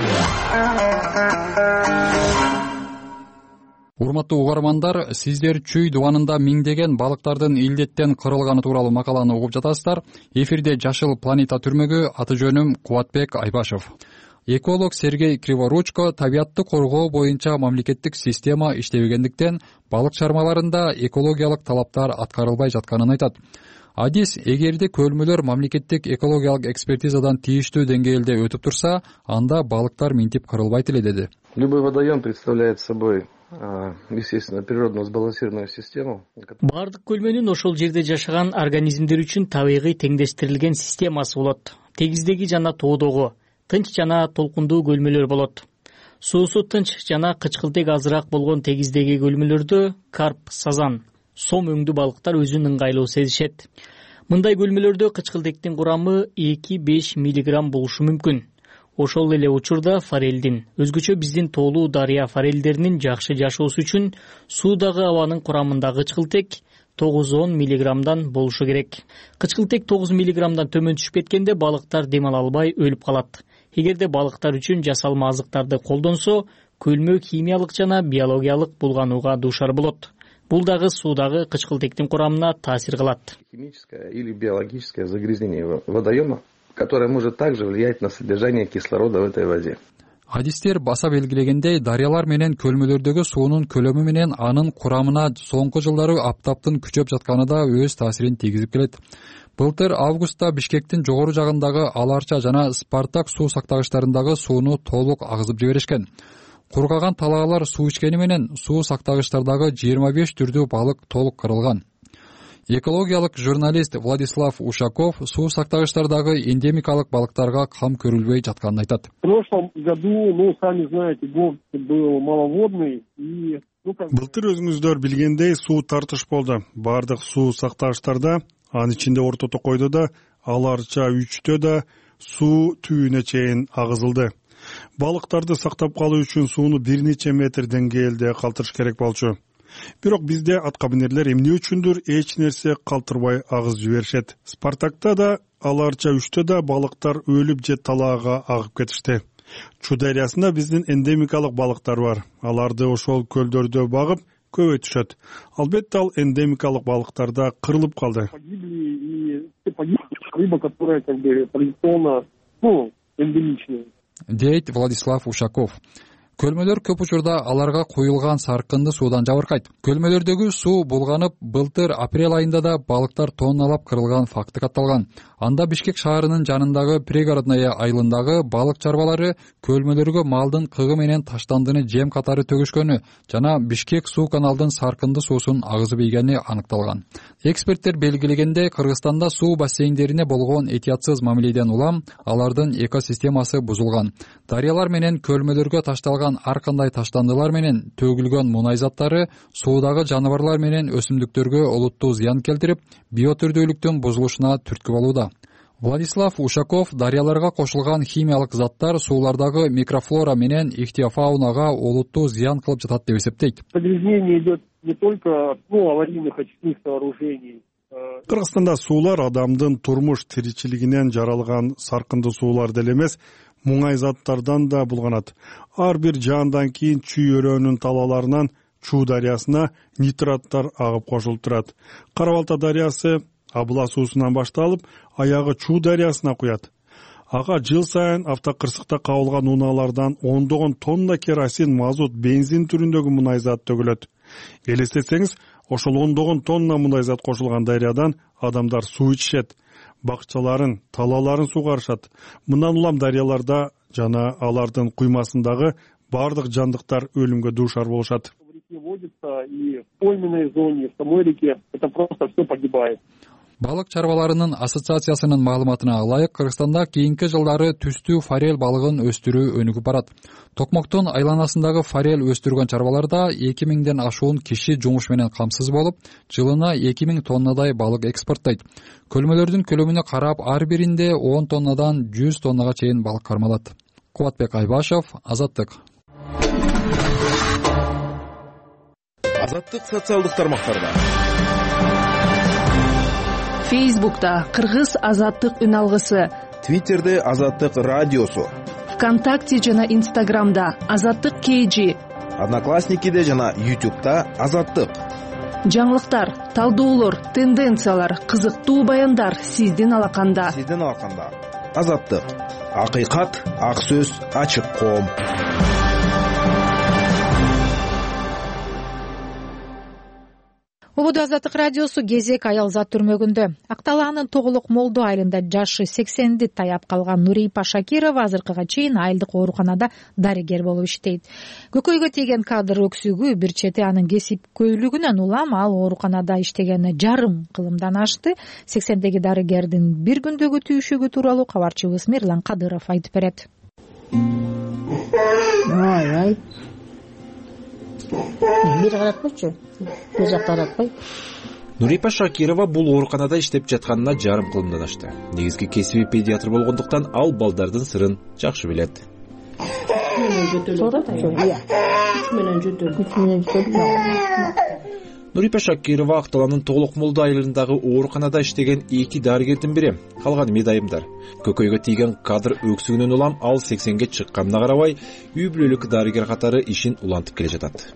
F: Урматтуу угармандар, сиздер чүй дубанында миңдеген балыктардын илдеттен кырылганы тууралуу макаланы угуп жатасыздар. Эфирде Жашыл планета түрмөгү, аты жөнүм Кубатбек Айбашев. Эколог Сергей Криворучко табиатты коргоо боюнча мамлекеттик система иштебегендиктен балык чармаларында экологиялык талаптар аткарылбай жатканын айтат. Адис, эгерде көлмөлөр мамлекеттик экологиялык экспертизадан тийиштүү деңгээлде өтүп турса, анда балыктар минтип кырылбайт эле, деди.
E: Любой водоем представляет собой, естественно, природно сбалансированную систему.
L: Бардык көлмөнүн ошол жерде жашаган организмдер үчүн табигый теңдештирилген системасы болот. Тегиздеги жана тоодогу, тынч жана толкундуу көлмөлөр болот. Суусу тынч жана кычкылтек азыраак болгон тегиздеги көлмөлөрдө карп, сазан, сом өңдүү балыктар өзүн ыңгайлуу сезишет. Мындай көлмөлөрдө кычкылтектин курамы эки беш миллиграмм болушу мүмкүн. Ошол эле учурда форелдин, өзгөчө биздин тоолуу дарыя форелдеринин жакшы жашоосу үчүн суудагы абанын курамында кычкылтек тогуз он миллиграммдан болушу керек. Кычкылтек тогуз миллиграммдан төмөн түшүп кеткенде балыктар дем ала албай өлүп калат. Эгерде балыктар үчүн жасалма азыктарды колдонсо, көлмө химиялык жана биологиялык булганууга дуушар болот. Бул дагы суудагы кычкылтектин курамына таасир кылат.
E: Химическое или биологическое загрязнение водоема, которое может также влиять на содержание кислорода в этой воде.
F: Адистер баса белгилегендей, дарыялар менен көлмөлөрдөгү суунун көлөмү менен анын курамына соңку жылдары аптаптын күчөп жатканы да өз таасирин тийгизип келет. Былтыр августта Бишкектин жогору жагындагы Аларча жана Спартак суу сактагычтарындагы сууну толук агызып жиберишкен. Кургаган талаалар суу ичкени менен суу сактагычтардагы жыйырма беш түрдүү балык толук кырылган. Экологиялык журналист Владислав Ушаков суу сактагычтардагы эндемикалык балыктарга кам көрүлбөй жатканын айтат.
X: В прошлом году, ну, сами знаете, год был маловодный и...
W: Былтыр өзүңүздөр билгендей суу тартыш болду. Бардык суу сактагычтарда, анын ичинде Орто Токойдо да, Аларча үчтө да суу түбүнө чейин агызылды. Балыктарды сактап калуу үчүн сууну бир нече метр деңгээлде калтырыш керек болчу. Бирок бизде аткаминерлер эмне үчүндүр эч нерсе калтырбай агызып жиберишет. Спартакта да, Аларча үчтө да балыктар өлүп же талаага агып кетишти. Чу дарыясында биздин эндемикалык балыктар бар. Аларды ошол көлдөрдө багып көбөйтүшөт. Албетте ал эндемикалык балыктар да кырылып калды.
X: Погибли и рыба, которая как бы традиционно, ну, эндемичная.
F: Дейт Владислав Ушаков. Көлмөлөр көп учурда аларга куюлган саркынды суудан жабыркайт. Көлмөлөрдөгү суу булганып, былтыр апрель айында да балыктар тонналап кырылган факты катталган. Анда Бишкек шаарынын жанындагы пригородная айылындагы балык чарбалары көлмөлөргө малдын кыгы менен таштандыны жем катары төгүшкөнү жана Бишкек суу каналдын саркынды суусун агызып ийгени аныкталган. Эксперттер белгилегенде, Кыргызстанда суу бассейндерине болгон этиятсыз мамиледен улам алардын экосистемасы бузулган. Дарыялар менен көлмөлөргө ташталган ар кандай таштандылар менен төгүлгөн мунай заттары суудагы жаныбарлар менен өсүмдүктөргө олуттуу зыян келтирип, биотүрдүүлүктүн бузулушуна түрткү болууда. Владислав Ушаков дарыяларга кошулган химиялык заттар суулардагы микрофлора менен ихтиофаунага олуттуу зыян кылып жатат деп эсептейт.
X: Загрязнение идет не только от аварийных очистных сооружений.
W: Кыргызстанда суулар адамдын турмуш тиричилигинен жаралган саркынды суулар деле эмес, муңай заттардан да булганат. Ар бир жаандан кийин чүй өрөөнүн талааларынан Чуу дарыясына нитраттар агып кошулуп турат. Кара Балта дарыясы Абыла суусунан башталып, аягы Чуу дарыясына куят. Ага жыл сайын автокырсыкта кабылган унаалардан ондогон тонна керосин, мазут, бензин түрүндөгү мунай зат төгүлөт. Элестетсеңиз, ошол ондогон тонна мунай зат кошулган дарыядан адамдар суу ичишет, бакчаларын, талааларын сугарышат. Мындан улам дарыяларда жана алардын куймасындагы бардык жандыктар өлүмгө дуушар болушат.
X: Водится и в пойменной зоне, в самой реке, это просто все погибает.
F: балык чарбаларынын ассоциациясынын маалыматына ылайык, Кыргызстанда кийинки жылдары түстүү форель балыгын өстүрүү өнүгүп барат. Токмоктун айланасындагы форель өстүргөн чарбаларда эки миңден ашуун киши жумуш менен камсыз болуп, жылына эки миң тоннадай балык экспорттойт. Көлмөлөрдүн көлөмүнө карап, ар биринде он тоннадан жүз тоннага чейин балык кармалат. Кубатбек Айбашев, Азаттык.
B: Азаттык социалдык тармактарда.
M: Фейсбукта Кыргыз Азаттык үн алгысы,
B: Твиттерде Азаттык радиосу,
M: ВКонтакте жана Инстаграмда Азаттык кейжи,
B: Одноклассникиде жана Ютубта Азаттык.
M: Жаңылыктар, талдоолор, тенденциялар, кызыктуу баяндар сиздин алаканда.
B: Сиздин алаканда. Азаттык. Акыйкат, ак сөз, ачык коом.
A: Убуду Азаттык радиосу кезек аял зат түрмөгүндө. Акталаанын Тоголок Молдо айылында жашы сексенди таяп калган Нурипа Шакирова азыркыга чейин айылдык ооруканада дарыгер болуп иштейт. Көкөйгө тийген кадыр өксүгү бир чети анын кесипкөйлүгүнөн улам ал ооруканада иштегени жарым кылымдан ашты. сексендеги дарыгердин бир күндөгү түйшүгү тууралуу кабарчыбыз Мирлан Кадыров айтып берет.
Q: Ай ай. Бир каратпайчы. Бир жакка каратпай.
R: Нурипа Шакирова бул ооруканада иштеп жатканына жарым кылымдан ашты. Негизги кесиби педиатр болгондуктан ал балдардын сырын жакшы билет. Нурипа Шакирова Акталаанын Тоголок Молдо айылындагы ооруканада иштеген эки дарыгердин бири. Калганы медайымдар. Көкөйгө тийген кадыр өксүгүнөн улам ал сексенге чыкканына карабай, үй бүлөлүк дарыгер катары ишин улантып келе жатат.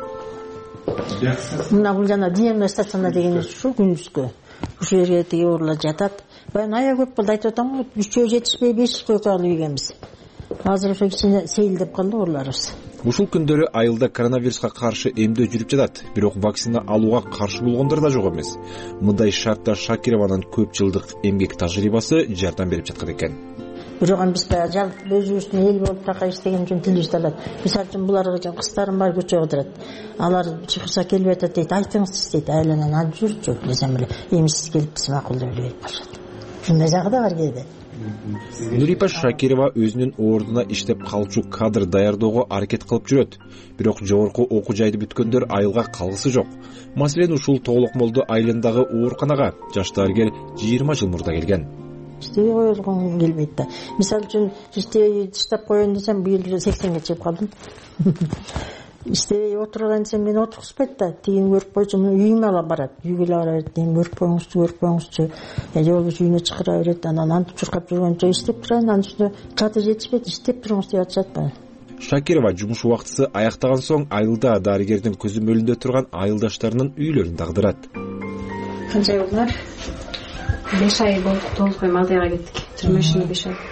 Q: Мына бул жана дневной стационар деген ушул күндүзгү. Ушул жерге тиги оорулар жатат. Баягы ая көп болду айтып атам го, үчөө жетишпей беш көкө алып ийгенбиз. Азыр ошо кичине сейилдеп калды ооруларыбыз.
R: Ушул күндөрү айылда коронавируска каршы эмдөө жүрүп жатат, бирок вакцина алууга каршы болгондор да жок эмес. Мындай шартта Шакированын көп жылдык эмгек тажрыйбасы жардам берип жаткан экен.
Q: Бирок биз баягы жалпы өзүбүздүн эл болуп такай иштеген үчүн тилибиз талат. Мисалы үчүн буларга жан кыздарым бар көчөгө отурат. Алар чыгышса келип атат дейт, айтыңыз дейт, айланан алып жүрчү десем эле, эми сиз келипсиз макул деп эле берип калышат. Ушундай жагы да бар кээде.
R: Нурипа Шакирова өзүнүн ордуна иштеп калчу кадр даярдоого аракет кылып жүрөт. Бирок жогорку окуу жайды бүткөндөр айылга калгысы жок. Маселен, ушул Тоголок Молдо айылындагы ооруканага жаш дарыгер жыйырма жыл мурда келген.
Q: Иштебей койгон келбейт да. Мисалы үчүн иштебей таштап коеюн десем, быйыл сексенге чыгып калдым. Иштебей отурган десем, мени отургузбайт да. Тигин көрүп койчу, үйүмө ала барат. Үйгө ала барат, эми көрүп коюңузчу, көрүп коюңузчу. Жолбуш үйүнө чакыра берет, анан антып чуркап жүргөнчө иштеп турайын, анын үстүнө чаты жетишпейт, иштеп туруңуз деп атышат да.
R: Шакирова жумуш убактысы аяктаган соң айылда дарыгердин көзөмөлүндө турган айылдаштарынын үйлөрүн дагдырат.
Y: Канча жылдар? беш ай болду, толук эми Алтайга кеттик. жыйырма бешинде беш ай.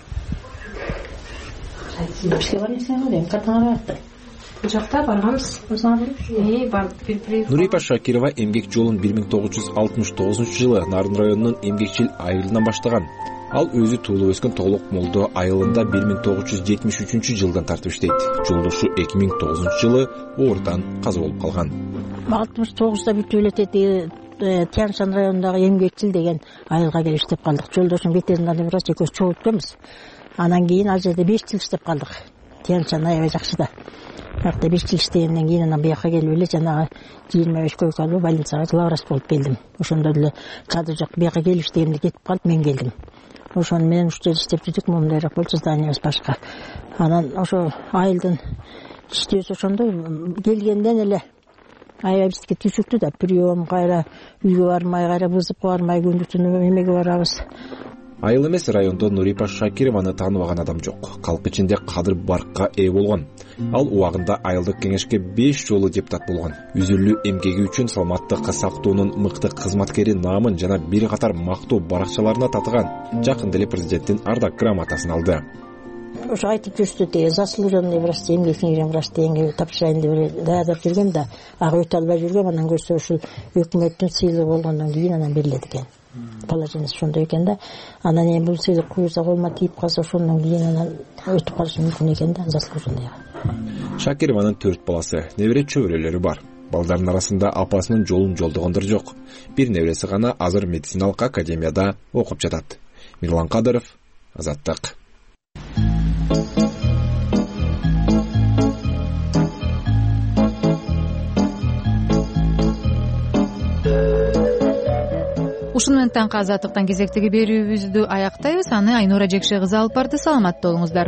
Q: Бишке барасың го, картаңа барат.
Y: Бул жакта барганбыз. Э, бар бир-бир.
R: Нурипа Шакирова эмгек жолун бир миң тогуз жүз алтымыш тогузунчу жылы Нарын районунун Эмгекчил айылынан баштаган. Ал өзү туулуп өскөн Тоголок Молдо айылында бир миң тогуз жүз жетимиш үчүнчү жылдан тартып иштейт. Жолдошу эки миң тогузунчу жылы оорудан каза болуп калган.
Q: алтымыш тогузда бүтүп элетет. Тяншан районундагы Эмгекчил деген айылга келип иштеп калдык. Жолдошум ветеринарный врач, экөөбүз чогуу өткөнбүз. Анан кийин ал жерде беш жыл иштеп калдык. Тяншан аябай жакшы да. Бирок беш жыл иштегенден кийин анан буяка келип эле жанагы жыйырма беш койкалуу больницага главврач болуп келдим. Ошондо деле кадыр жок, буяка келип иштегенде кетип калып, мен келдим. Ошону менен үч жыл иштеп жүрдүк, мондайраак болчу, зданиябыз башка. Анан ошо айылдын иштөөсү ошондой келгенден эле аябай бизге түшүктү да. Прием кайра үйгө бармай, кайра вызовко бармай, күндү түнү эмеге барабыз.
R: Айыл эмес райондо Нурипа Шакированы тааныбаган адам жок. Калк ичинде кадыр баркка ээ болгон. Ал убагында айылдык кеңешке беш жолу депутат болгон. Үзүлүү эмгеги үчүн саламаттык сактоонун мыкты кызматкери наамын жана бир катар мактоо баракчаларына татыган. Жакында эле президенттин ардак грамотасын алды.
Q: Ошо айтып жүрүштү, деги заслуженный врач, эмгек сиңирген врач дегенге тапшырайын деп даярдап жүргөм да, ага өтө албай жүргөм. Анан көрсө ушул өкмөттүн сыйлыгы болгондон кийин анан берилет экен. Положениеси ошондой экен да. Анан эми бул сыйлык куюрса колума тийип калса, ошондон кийин анан өтүп калышы мүмкүн экен да, заслуженный.
R: Шакированын төрт баласы, небере чөбөрөлөрү бар. балдардын арасында апасынын жолун жолдогондор жок. Бир небереси гана азыр медициналык академияда окуп жатат. Мирлан Кадыров, Азаттык.
A: Ушуну менен таңкы Азаттыктан кезектеги берүүбүздү аяктайбыз. Аны Айнура Жекше кызы алып барды. Саламатта болуңуздар.